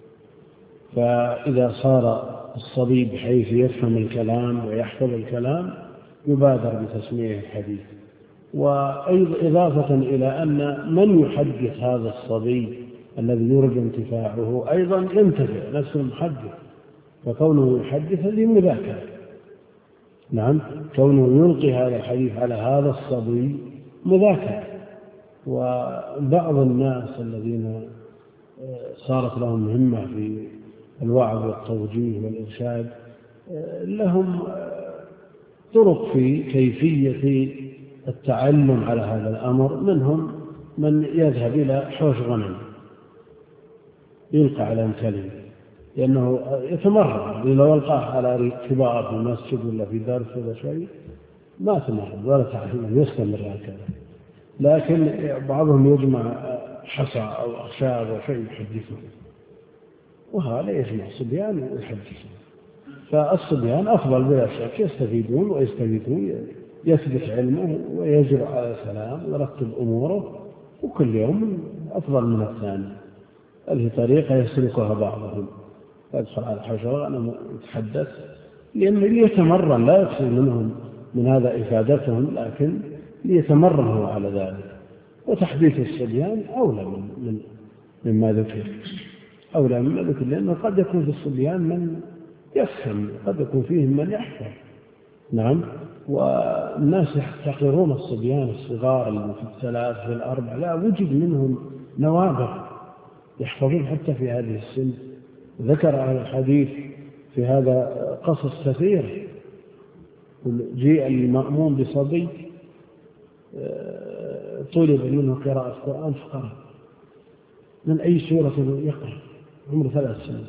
فإذا صار الصبي بحيث يفهم الكلام ويحفظ الكلام يبادر بتسميع الحديث. وإضافة إلى أن من يحدث هذا الصبي الذي يرجى انتفاعه أيضا ينتفع نفس المحدث، فكونه يحدث هذه مذاكرة. نعم، كونه يلقي هذا الحديث على هذا الصبي مذاكرة. وبعض الناس الذين صارت لهم مهمة في الوعظ والتوجيه والإرشاد لهم طرق في كيفية التعلم على هذا الأمر. منهم من يذهب إلى حوش غنم يلقى على كلمة، لأنه يتمرن. لو ألقاه على كبار في المسجد ولا في درس ولا شيء ما تمرض ولا تعلم يستمر هكذا، لكن بعضهم يجمع حصى أو أخشاب أو شيء يحدثون، وهذا يجمع صبيان ويحدثون. فالصبيان أفضل بلا شك، يستفيدون ويستفيدون، يثبت علمه ويجرؤ على السلام ويرتب أموره، وكل يوم أفضل من الثاني. هذه طريقة يسلكها بعضهم، يدخل على الحجر أنا أتحدث لأن ليتمرن، لا يقصد منهم من هذا إفادتهم، لكن ليتمرن على ذلك. وتحديث الصبيان أولى من من مما ذكر، أولى مما ذكر، لأنه قد يكون في الصبيان من يفهم، قد يكون فيهم من يحفظ. نعم، والناس يحتقرون الصبيان الصغار اللي في الثلاث في الأربع، لا، وجد منهم نوابغ يحفظون حتى في هذه السن. ذكر أهل الحديث في هذا قصص كثير. جيء المأمون بصبي طلب منه قراءة القرآن فقرأ من أي سورة يقرأ، عمره ثلاث سنين،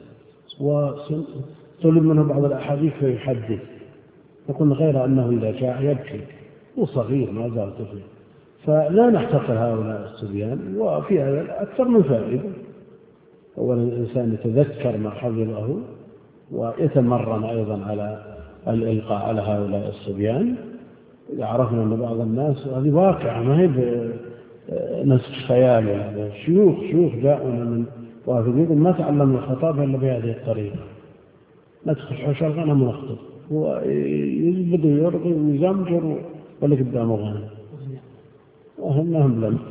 وطلب منه بعض الأحاديث فيحدث، يقول غير أنه إذا جاء يبكي، وصغير ما زال طفل. فلا نحتقر هؤلاء الصبيان، وفي هذا أكثر من فائدة. أولا الإنسان يتذكر ما حفظه ويتمرن أيضا على الإلقاء على هؤلاء الصبيان. إذا عرفنا أن بعض الناس، هذه واقعة ما هي نسخ خيال، شيوخ شيوخ جاءوا من وافدين ما تعلموا الخطابة إلا بهذه الطريقة، ندخل حشر غنم ونخطب، هو يزبد ويرضي ويزمجر ولا قدامه غنم، وهم لم.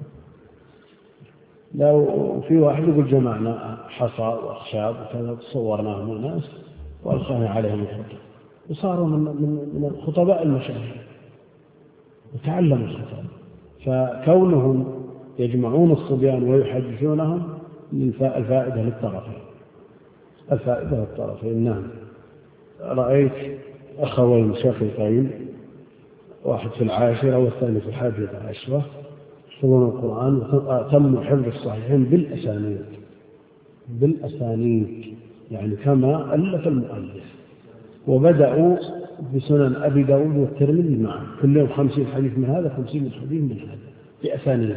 لو في واحد يقول جمعنا حصى وأخشاب وكذا تصورناهم الناس وألقينا عليهم الخطب، وصاروا من من الخطباء المشاهير وتعلموا الخطاب. فكونهم يجمعون الصبيان ويحدثونهم الفائدة للطرفين، الفائدة للطرفين. نعم، رأيت أخوين شقيقين، واحد في العاشرة والثاني في الحادية عشرة، يحفظون القرآن وتم حفظ الصحيحين بالأسانيد بالأسانيد يعني كما ألف المؤلف. وبدأوا بسنن أبي داود والترمذي معا، كل يوم خمسين حديث من هذا، خمسين حديث من هذا بأسانيد.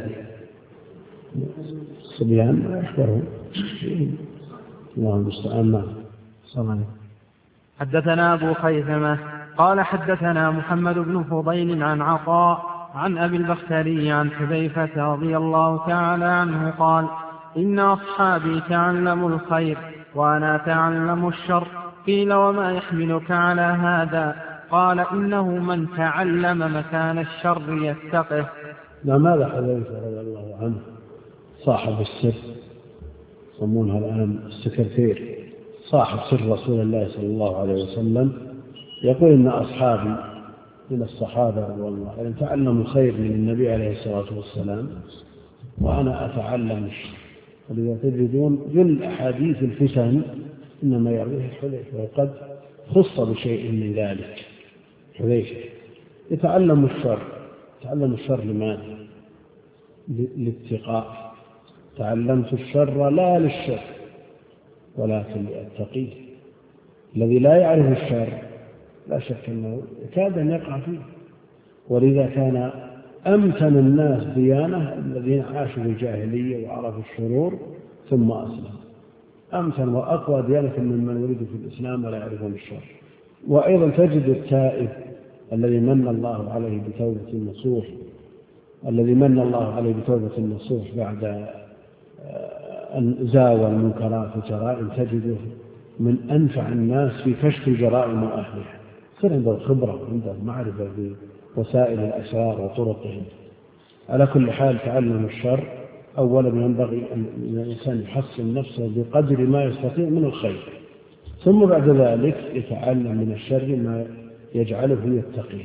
الصبيان يحفظون. الله المستعان.
نعم. حدثنا أبو خيثمة قال حدثنا محمد بن فضيل عن عطاء عن أبي البختري عن حذيفة رضي الله تعالى عنه قال: إن أصحابي تعلموا الخير وأنا أتعلم الشر. قيل: وما يحملك على هذا؟ قال: إنه من تعلم مكان الشر يتقه.
لا، ماذا حذيفة رضي الله عنه صاحب السر، يسمونها الآن السكرتير، صاحب سر رسول الله صلى الله عليه وسلم، يقول: إن أصحابي من الصحابة والله يعني تعلموا الخير من النبي عليه الصلاة والسلام وأنا أتعلم الشر. ولذا تجدون جل أحاديث الفتن إنما يرويه حذيفة، وقد خص بشيء من ذلك. حذيفة يتعلم الشر. تعلم الشر لماذا؟ للاتقاء. تعلمت الشر لا للشر ولكن لأتقيه. الذي لا يعرف الشر لا شك أنه يكاد أن يقع فيه. ولذا كان أمتن الناس ديانة الذين عاشوا في الجاهلية وعرفوا الشرور ثم أسلموا، أمتن وأقوى ديانة ممن ولدوا في الإسلام ولا يعرفون الشر. وأيضا تجد التائب الذي من الله عليه بتوبة النصوح، الذي من الله عليه بتوبة النصوح بعد أن زاوى المنكرات والجرائم، تجده من أنفع الناس في كشف الجرائم وأهلها، صار عنده الخبرة وعنده معرفة بوسائل الأسرار وطرقهم. على كل حال تعلم الشر أولا ينبغي أن الإنسان يحصن نفسه بقدر ما يستطيع من الخير، ثم بعد ذلك يتعلم من الشر ما يجعله يتقي.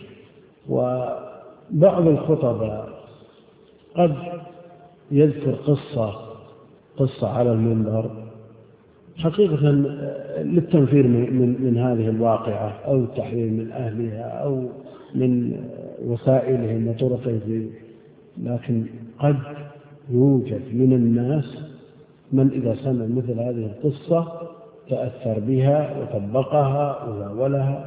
وبعض الخطباء قد يذكر قصة قصة على المنبر حقيقة للتنفير من, من هذه الواقعة أو التحذير من أهلها أو من وسائلهم وطرقهم، لكن قد يوجد من الناس من إذا سمع مثل هذه القصة تأثر بها وطبقها وزاولها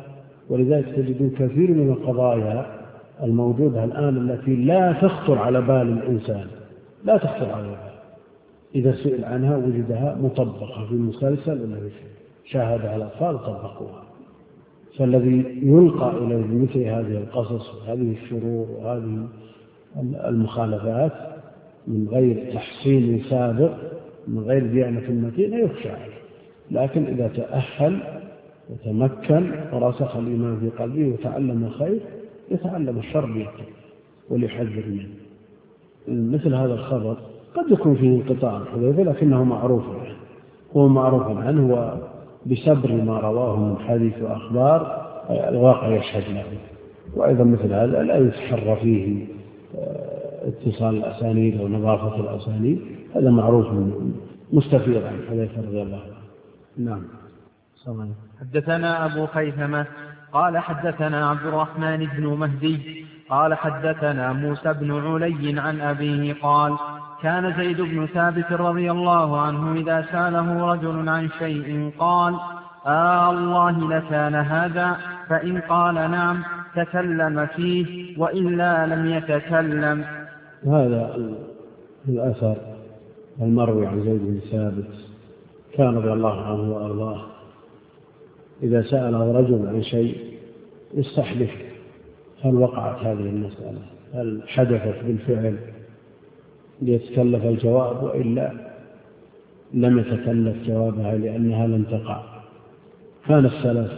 ولذلك تجدون كثير من القضايا الموجودة الآن التي لا تخطر على بال الإنسان، لا تخطر على بال، إذا سئل عنها وجدها مطبقة في المسلسل الذي شاهدها الأطفال طبقوها. فالذي يلقى إلى مثل هذه القصص وهذه الشرور وهذه المخالفات من غير تحصيل سابق، من غير ديانة متينة، يخشى عليه. لكن إذا تأهل وتمكن ورسخ الإيمان في قلبه وتعلم الخير، يتعلم الشر بيده وليحذر منه. مثل هذا الخبر قد يكون فيه انقطاع حذيفة، لكنه معروف عنه، هو معروف عنه وبسبر ما رواه من حديث وأخبار الواقع يشهد له. وأيضا مثل هذا لا يتحرى فيه اتصال الأسانيد أو نظافة الأسانيد، هذا معروف مستفيض عن حذيفة رضي الله عنه. نعم.
حدثنا أبو خيثمة قال حدثنا عبد الرحمن بن مهدي قال حدثنا موسى بن علي عن أبيه قال كان زيد بن ثابت رضي الله عنه إذا سأله رجل عن شيء قال آه الله لكان هذا، فإن قال نعم تكلم فيه وإلا لم يتكلم.
هذا الأثر المروي عن زيد بن ثابت كان رضي الله عنه وأرضاه إذا سأله رجل عن شيء يستحلف هل وقعت هذه المسألة، هل حدثت بالفعل، ليتكلف الجواب، وإلا لم يتكلف جوابها لأنها لم تقع. كان السلف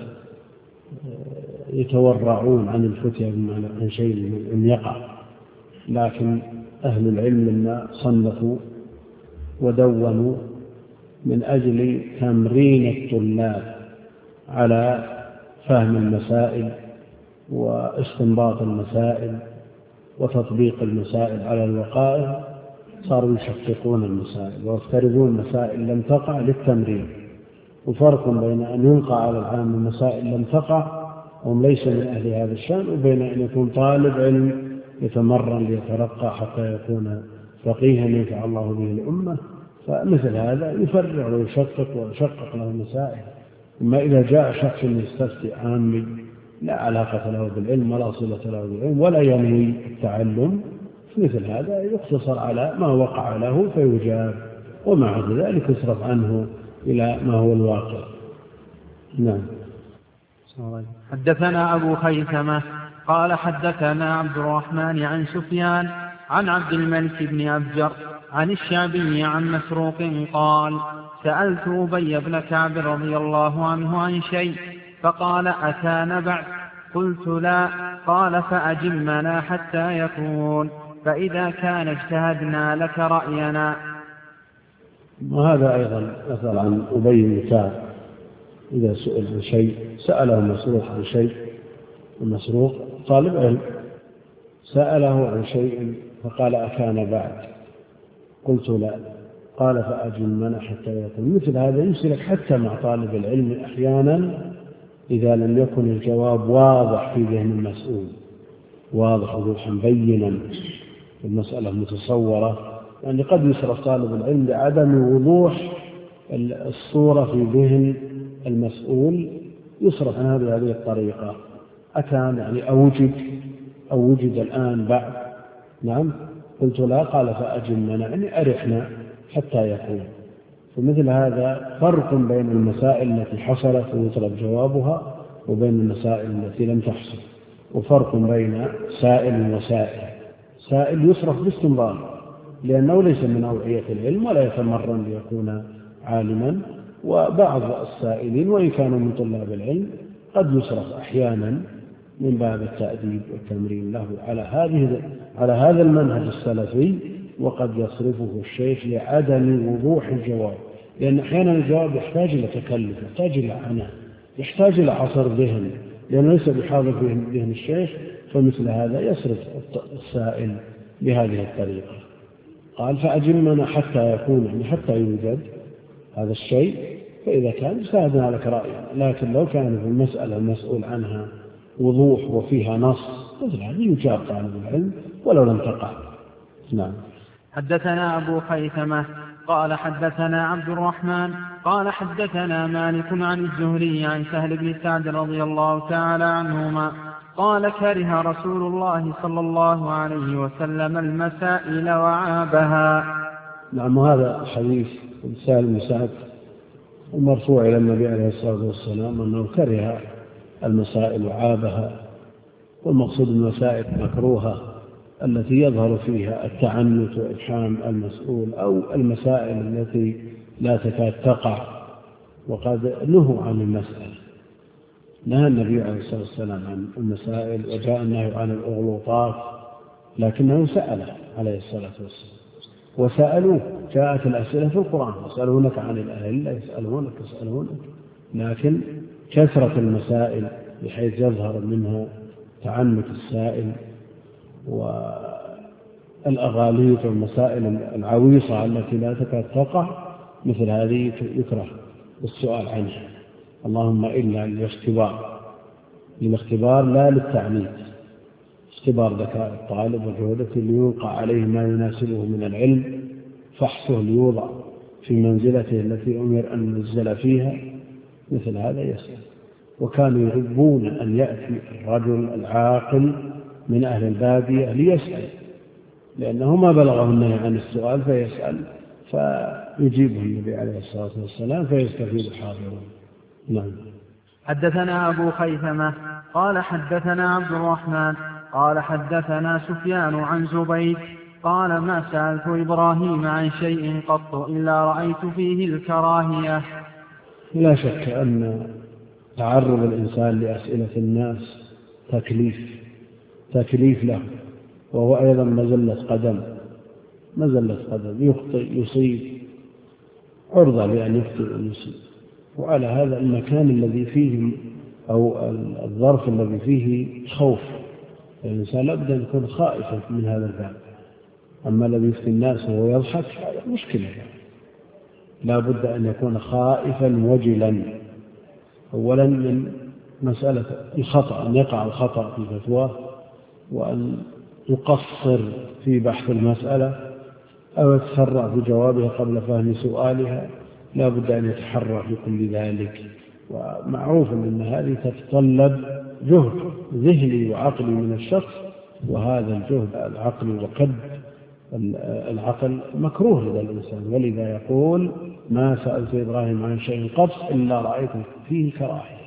يتورعون عن الفتية عن شيء لم يقع، لكن أهل العلم منا صنفوا ودونوا من أجل تمرين الطلاب على فهم المسائل واستنباط المسائل وتطبيق المسائل على الوقائع، صاروا يشققون المسائل ويفترضون مسائل لم تقع للتمرين. وفرق بين أن يلقى على العام المسائل لم تقع وهم ليس من أهل هذا الشأن، وبين أن يكون طالب علم يتمرن ليترقى حتى يكون فقيها ينفع الله به الأمة. فمثل هذا يفرع ويشقق ويشقق له المسائل. أما إذا جاء شخص يستفتي عامي لا علاقة له بالعلم ولا صلة له بالعلم ولا ينوي التعلم، مثل هذا يقتصر على ما وقع له فيجاب، ومع ذلك يصرف عنه إلى ما هو الواقع. نعم.
حدثنا أبو خيثمة قال حدثنا عبد الرحمن عن سفيان عن عبد الملك بن أبجر عن الشعبي عن مسروق قال سألت أبي بن كعب رضي الله عنه عن شيء فقال أكان بعد؟ قلت لا. قال فأجمنا حتى يكون، فإذا كان اجتهدنا لك رأينا.
وهذا أيضا أثر عن أبي بن كعب إذا سئل عن شيء سأله مسروق عن شيء، المسروق طالب علم سأله عن شيء فقال أكان بعد؟ قلت لا. قال فأجمنا حتى يكون. مثل هذا يسلك حتى مع طالب العلم أحيانا إذا لم يكن الجواب واضح في ذهن المسؤول، واضح وضوحا بينا، المسألة متصورة، يعني قد يصرف طالب العلم لعدم وضوح الصورة في ذهن المسؤول، يصرف عن هذه الطريقة. أكان يعني أوجد أو وجد الآن بعد؟ نعم. قلت لا. قال فأجمنا يعني أرحنا حتى يكون. فمثل هذا فرق بين المسائل التي حصلت ويطلب جوابها وبين المسائل التي لم تحصل، وفرق بين سائل وسائل. سائل يصرف باستنباط لأنه ليس من أوعية العلم ولا يتمرن ليكون عالما، وبعض السائلين وإن كانوا من طلاب العلم قد يصرف أحيانا من باب التأديب والتمرين له على هذه على هذا المنهج السلفي، وقد يصرفه الشيخ لعدم وضوح الجواب، لأن أحيانا الجواب يحتاج إلى تكلف، يحتاج إلى عناء، يحتاج إلى عصر ذهن، لأنه ليس بحاضر في ذهن الشيخ. فمثل هذا يصرف السائل بهذه الطريقة. قال فأجمنا حتى يكون، يعني حتى يوجد هذا الشيء، فإذا كان اجتهدنا لك رأينا. لكن لو كان في المسألة المسؤول عنها وضوح وفيها نص مثل هذا يجاب طالب العلم ولو لم تقع. نعم.
حدثنا أبو خيثمة قال حدثنا عبد الرحمن قال حدثنا مالك عن الزهري عن سهل بن سعد رضي الله تعالى عنهما قال كره رسول الله صلى الله عليه وسلم المسائل وعابها.
نعم، هذا حديث سهل بن سعد المرفوع إلى النبي عليه الصلاة والسلام أنه كره المسائل وعابها، والمقصود المسائل مكروهة التي يظهر فيها التعنت وإفحام المسؤول، أو المسائل التي لا تكاد تقع وقد نهوا عن المسألة. نهى النبي عليه الصلاة والسلام عن المسائل وجاء النهي عن الأغلوطات، لكنه سأل عليه الصلاة والسلام وسألوه. جاءت الأسئلة في القرآن: يسألونك عن الأهلة، يسألونك يسألونك لكن كثرة المسائل بحيث يظهر منها تعنت السائل والأغاليط والمسائل العويصة التي لا تكاد تقع، مثل هذه يكره السؤال عنها، اللهم إلا للاختبار، للاختبار لا للتعنيت، اختبار ذكاء الطالب وجهودته ليوقع عليه ما يناسبه من العلم، فحصه ليوضع في منزلته التي أمر أن ينزل فيها، مثل هذا يسأل. وكانوا يحبون أن يأتي الرجل العاقل من أهل البادية ليسأل، لأنه ما بلغه النهي عن السؤال فيسأل، فيجيبه النبي عليه الصلاة والسلام فيستفيد الحاضرون. نعم.
حدثنا أبو خيثمة قال حدثنا عبد الرحمن قال حدثنا سفيان عن زبيد قال ما سألت إبراهيم عن شيء قط إلا رأيت فيه الكراهية.
لا شك أن تعرض الإنسان لأسئلة الناس تكليف تكليف له، وهو أيضا مزلة قدم مزلة قدم يخطئ يصيب، عرضة لأن يخطئ ويصيب. وعلى هذا المكان الذي فيه أو الظرف الذي فيه خوف، الإنسان لابد أن يكون خائفا من هذا الباب. أما الذي يفتي الناس وهو يضحك هذا مشكلة، لا بد أن يكون خائفا وجلا، أولا من مسألة الخطأ، أن يقع الخطأ في فتواه، وأن يقصر في بحث المسألة أو يتسرع في جوابها قبل فهم سؤالها، لا بد أن يتحرى في كل ذلك. ومعروف أن هذه تتطلب جهد ذهني وعقلي من الشخص، وهذا الجهد العقلي وقد العقل مكروه لدى الإنسان، ولذا يقول ما سألت إبراهيم عن شيء قط إلا رأيت فيه كراهية.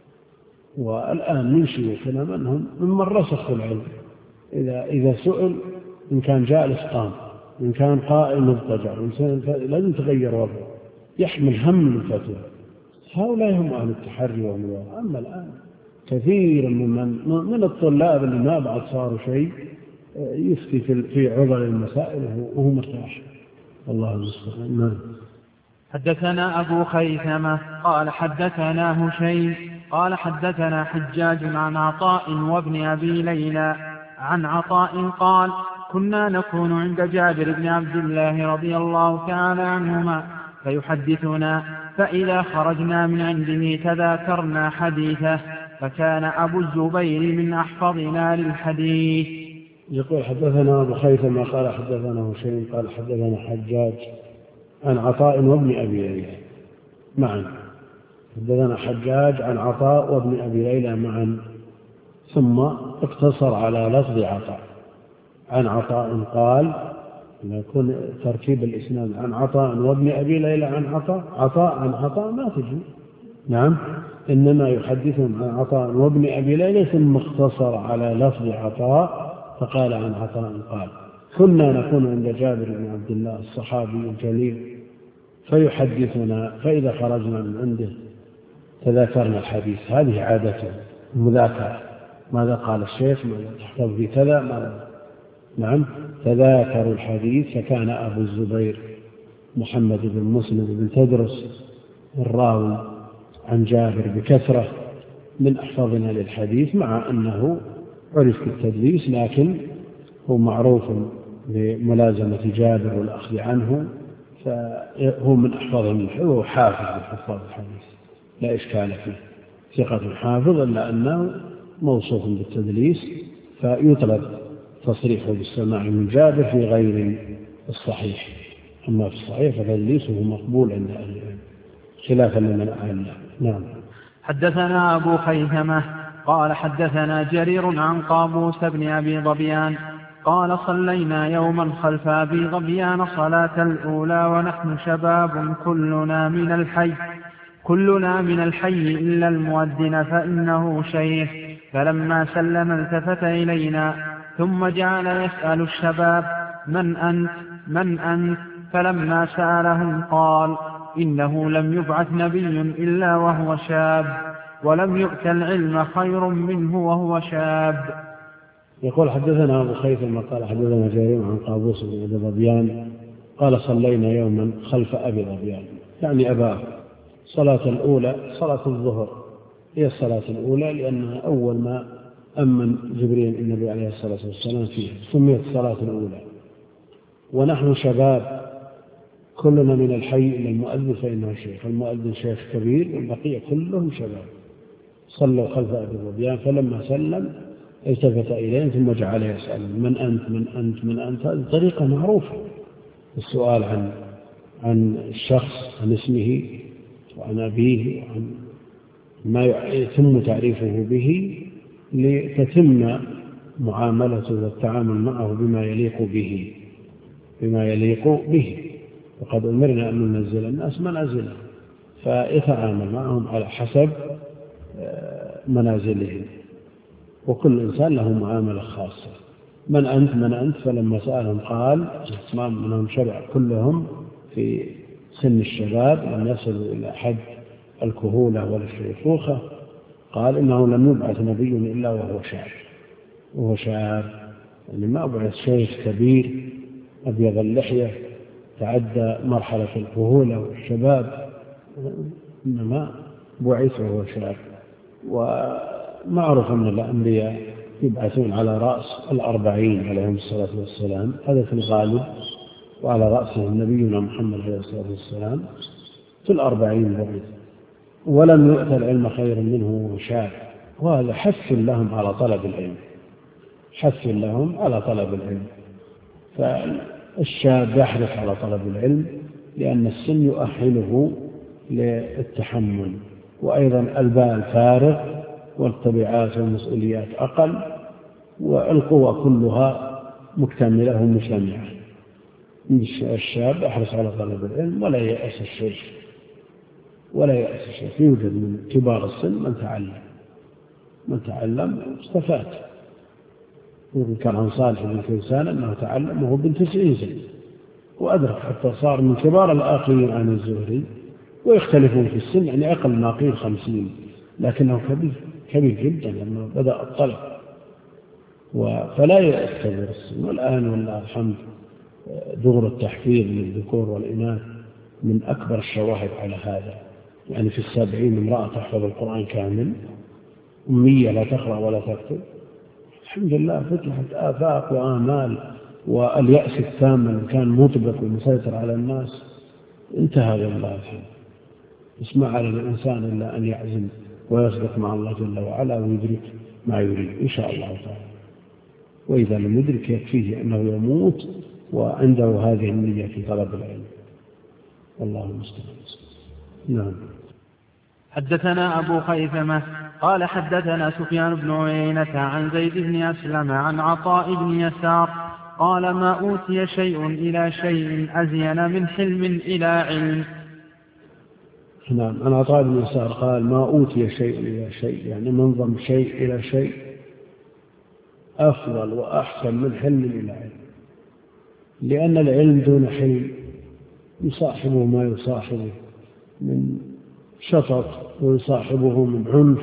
والآن من شيوخنا منهم ممن رسخوا العلم، إذا, إذا سئل إن كان جالس قام، إن كان قائم مضطجع، لازم تغير وضعه، يحمل هم الفتوى. هؤلاء هم أهل التحري والمواضع. أما الآن كثير من, من الطلاب اللي ما بعد صاروا شيء يفتي في عضل المسائل وهو مرتاح. الله المستعان.
حدثنا أبو خيثمة قال حدثنا هشيم قال حدثنا حجاج عن عطاء وابن أبي ليلى عن عطاء قال كنا نكون عند جابر بن عبد الله رضي الله تعالى عنهما فيحدثنا، فإذا خرجنا من عنده تذاكرنا حديثه، فكان أبو الزبير من أحفظنا للحديث.
يقول حدثنا أبو خيثمة قال حدثنا هشيم قال حدثنا حجاج عن عطاء وابن أبي ليلى معا. حدثنا حجاج عن عطاء وابن أبي ليلى معا، ثم اقتصر على لفظ عطاء. عن عطاء قال يكون تركيب الإسناد عن عطاء وابن أبي ليلى عن عطاء، عطاء عن عطاء ما تجي. نعم، إنما يحدثهم عن عطاء وابن أبي ليلى ثم اختصر على لفظ عطاء فقال عن عطاء قال كنا نكون عند جابر بن عبد الله الصحابي الجليل فيحدثنا، فإذا خرجنا من عنده تذاكرنا الحديث. هذه عادته المذاكرة، ماذا قال الشيخ، ماذا تحفظ في كذا، ماذا. نعم، تذاكروا الحديث. فكان أبو الزبير محمد بن مسلم بن تدرس الراوي عن جابر بكثرة من أحفظنا للحديث، مع أنه عرف بالتدليس، لكن هو معروف بملازمة جابر والأخذ عنه، فهو من أحفظهم، هو حافظ بحفاظ الحديث لا إشكال فيه، ثقة حافظ، إلا أنه موصوف بالتدليس، فيطلب تصريحه بالسماع من جابر في غير الصحيح. أما في الصحيح فتدليسه مقبول عند أهل العلم خلافا لمن أعله. نعم.
حدثنا أبو خيثمة قال حدثنا جرير عن قابوس بن أبي ظبيان قال صلينا يوما خلف أبي ظبيان صلاة الأولى ونحن شباب كلنا من الحي كلنا من الحي إلا المؤذن فإنه شيخ، فلما سلم التفت إلينا ثم جعل يسأل الشباب من أنت من أنت، فلما سألهم قال إنه لم يبعث نبي إلا وهو شاب، ولم يؤت العلم خير منه وهو شاب.
يقول حدثنا أبو خيثمة قال حدثنا جرير عن قابوس بن أبي ظبيان قال صلينا يوما خلف أبي ظبيان يعني أباه صلاة الأولى صلاة الظهر هي الصلاة الأولى لأنها أول ما أمن جبريل النبي عليه الصلاة والسلام فيها سميت الصلاة الأولى، ونحن شباب كلنا من الحي إلى المؤذن فإنه شيخ، المؤذن شيخ كبير والبقية كلهم شباب. صلوا خلف أبي ظبيان فلما سلم التفت إليه ثم جعل يسأل من أنت من أنت من أنت. هذه طريقة معروفة السؤال عن عن الشخص عن اسمه وعن أبيه وعن ما يتم تعريفه به لتتم معاملته والتعامل معه بما يليق به بما يليق به وقد أمرنا أن ننزل الناس منازلهم فيتعامل معهم على حسب منازلهم، وكل إنسان له معاملة خاصة. من أنت من أنت فلما سألهم قال اسمام منهم شرع كلهم في سن الشباب لم يصلوا إلى حد الكهولة ولا الشيخوخة، قال إنه لم يبعث نبي إلا وهو شاب وهو شاب يعني ما بعث شيخ كبير أبيض اللحية تعدى مرحلة الكهولة والشباب، إنما بعث وهو شاب. ومعروف أن الأنبياء يبعثون على رأس الأربعين عليهم الصلاة والسلام، هذا في الغالب، وعلى رأسهم نبينا محمد عليه الصلاة والسلام في الأربعين بعث، ولم يؤت العلم خير منه وهو شاب. وهذا حث لهم على طلب العلم حث لهم على طلب العلم. فالشاب يحرص على طلب العلم لأن السن يؤهله للتحمل، وأيضا البال فارغ والطبيعات والمسؤوليات أقل والقوى كلها مكتملة ومجتمعة. الشاب يحرص على طلب العلم ولا يأس الشيخ ولا يأس الشيخ. يوجد من كبار السن من تعلم من تعلم واستفاد. كان عن صالح بن كيسان أنه تعلم وهو بن تسعين سنة وأدرك حتى صار من كبار الآخرين عن الزهري، ويختلفون في السن يعني أقل ما قيل خمسين، لكنه كبير كبير جدا لما بدأ الطلب. فلا يأستمر السن. والآن والله الحمد دور التحفيظ للذكور والإناث من أكبر الشواهد على هذا. يعني في السابعين امرأة تحفظ القرآن كامل أمية لا تقرأ ولا تكتب. الحمد لله فتحت آفاق وآمال، واليأس التام اللي كان مطبق ومسيطر على الناس انتهى بالله فيه. اسمع على الإنسان إلا أن يعزم ويصدق مع الله جل وعلا ويدرك ما يريد إن شاء الله تعالى. وإذا لم يدرك يكفيه أنه يموت وعنده هذه النية في طلب العلم. والله المستعان. نعم.
حدثنا أبو خيثمة قال حدثنا سفيان بن عيينة عن زيد بن أسلم عن عطاء بن يسار قال ما أوتي شيء إلى شيء أزين من حلم إلى علم.
نعم. عن عطاء بن يسار قال ما أوتي شيء إلى شيء يعني منظم شيء إلى شيء أفضل وأحسن من حلم إلى علم، لأن العلم دون حلم يصاحبه ما يصاحبه من شطط ويصاحبه من عنف.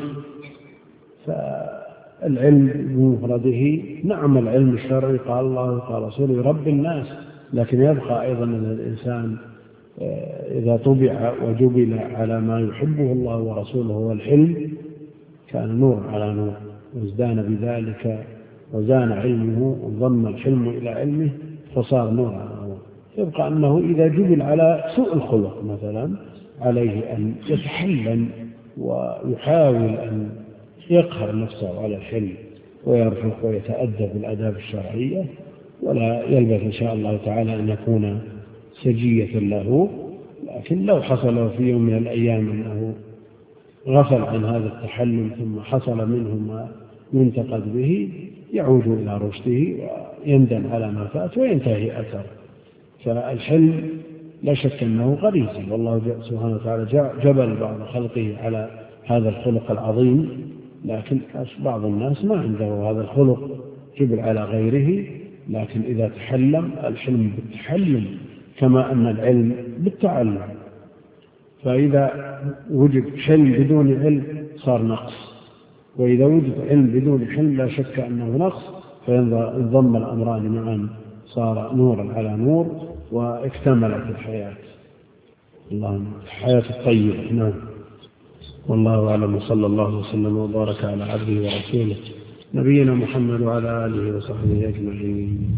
فالعلم بمفرده نعم العلم الشرعي قال الله وقال رسوله رب الناس، لكن يبقى أيضا أن الإنسان إذا طبع وجبل على ما يحبه الله ورسوله والعلم كان نور على نور، وازدان بذلك وزان علمه وضم الحلم إلى علمه فصار نور على نور. يبقى أنه إذا جبل على سوء الخلق مثلا عليه أن يتحلم ويحاول أن يقهر نفسه على الحلم ويرفق ويتأدب بالآداب الشرعية، ولا يلبث إن شاء الله تعالى أن يكون سجية له، لكن لو حصل في يوم من الأيام أنه غفل عن هذا التحلل ثم حصل منه ما ينتقد به يعود إلى رشده ويندم على ما فات وينتهي أثر. فالحلم لا شك أنه غريزي، والله سبحانه وتعالى جبل بعض خلقه على هذا الخلق العظيم، لكن بعض الناس ما عنده هذا الخلق، جبل على غيره. لكن إذا تحلم، الحلم بالتحلم كما أن العلم بالتعلم. فإذا وجد حلم بدون علم صار نقص، وإذا وجد علم بدون حلم لا شك أنه نقص، فينضم الأمران معا صار نورا على نور واكتملت الحياة. اللهم الحياة الطيبة. نعم. والله أعلم، صلى الله وسلم وبارك على عبده ورسوله نبينا محمد وعلى آله وصحبه أجمعين.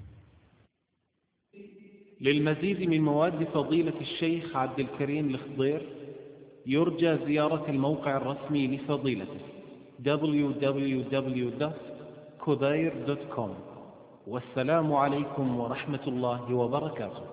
للمزيد من مواد فضيلة الشيخ عبد الكريم الخضير يرجى زيارة الموقع الرسمي لفضيلته دبليو دبليو دبليو دوت كبير دوت كوم. والسلام عليكم ورحمة الله وبركاته.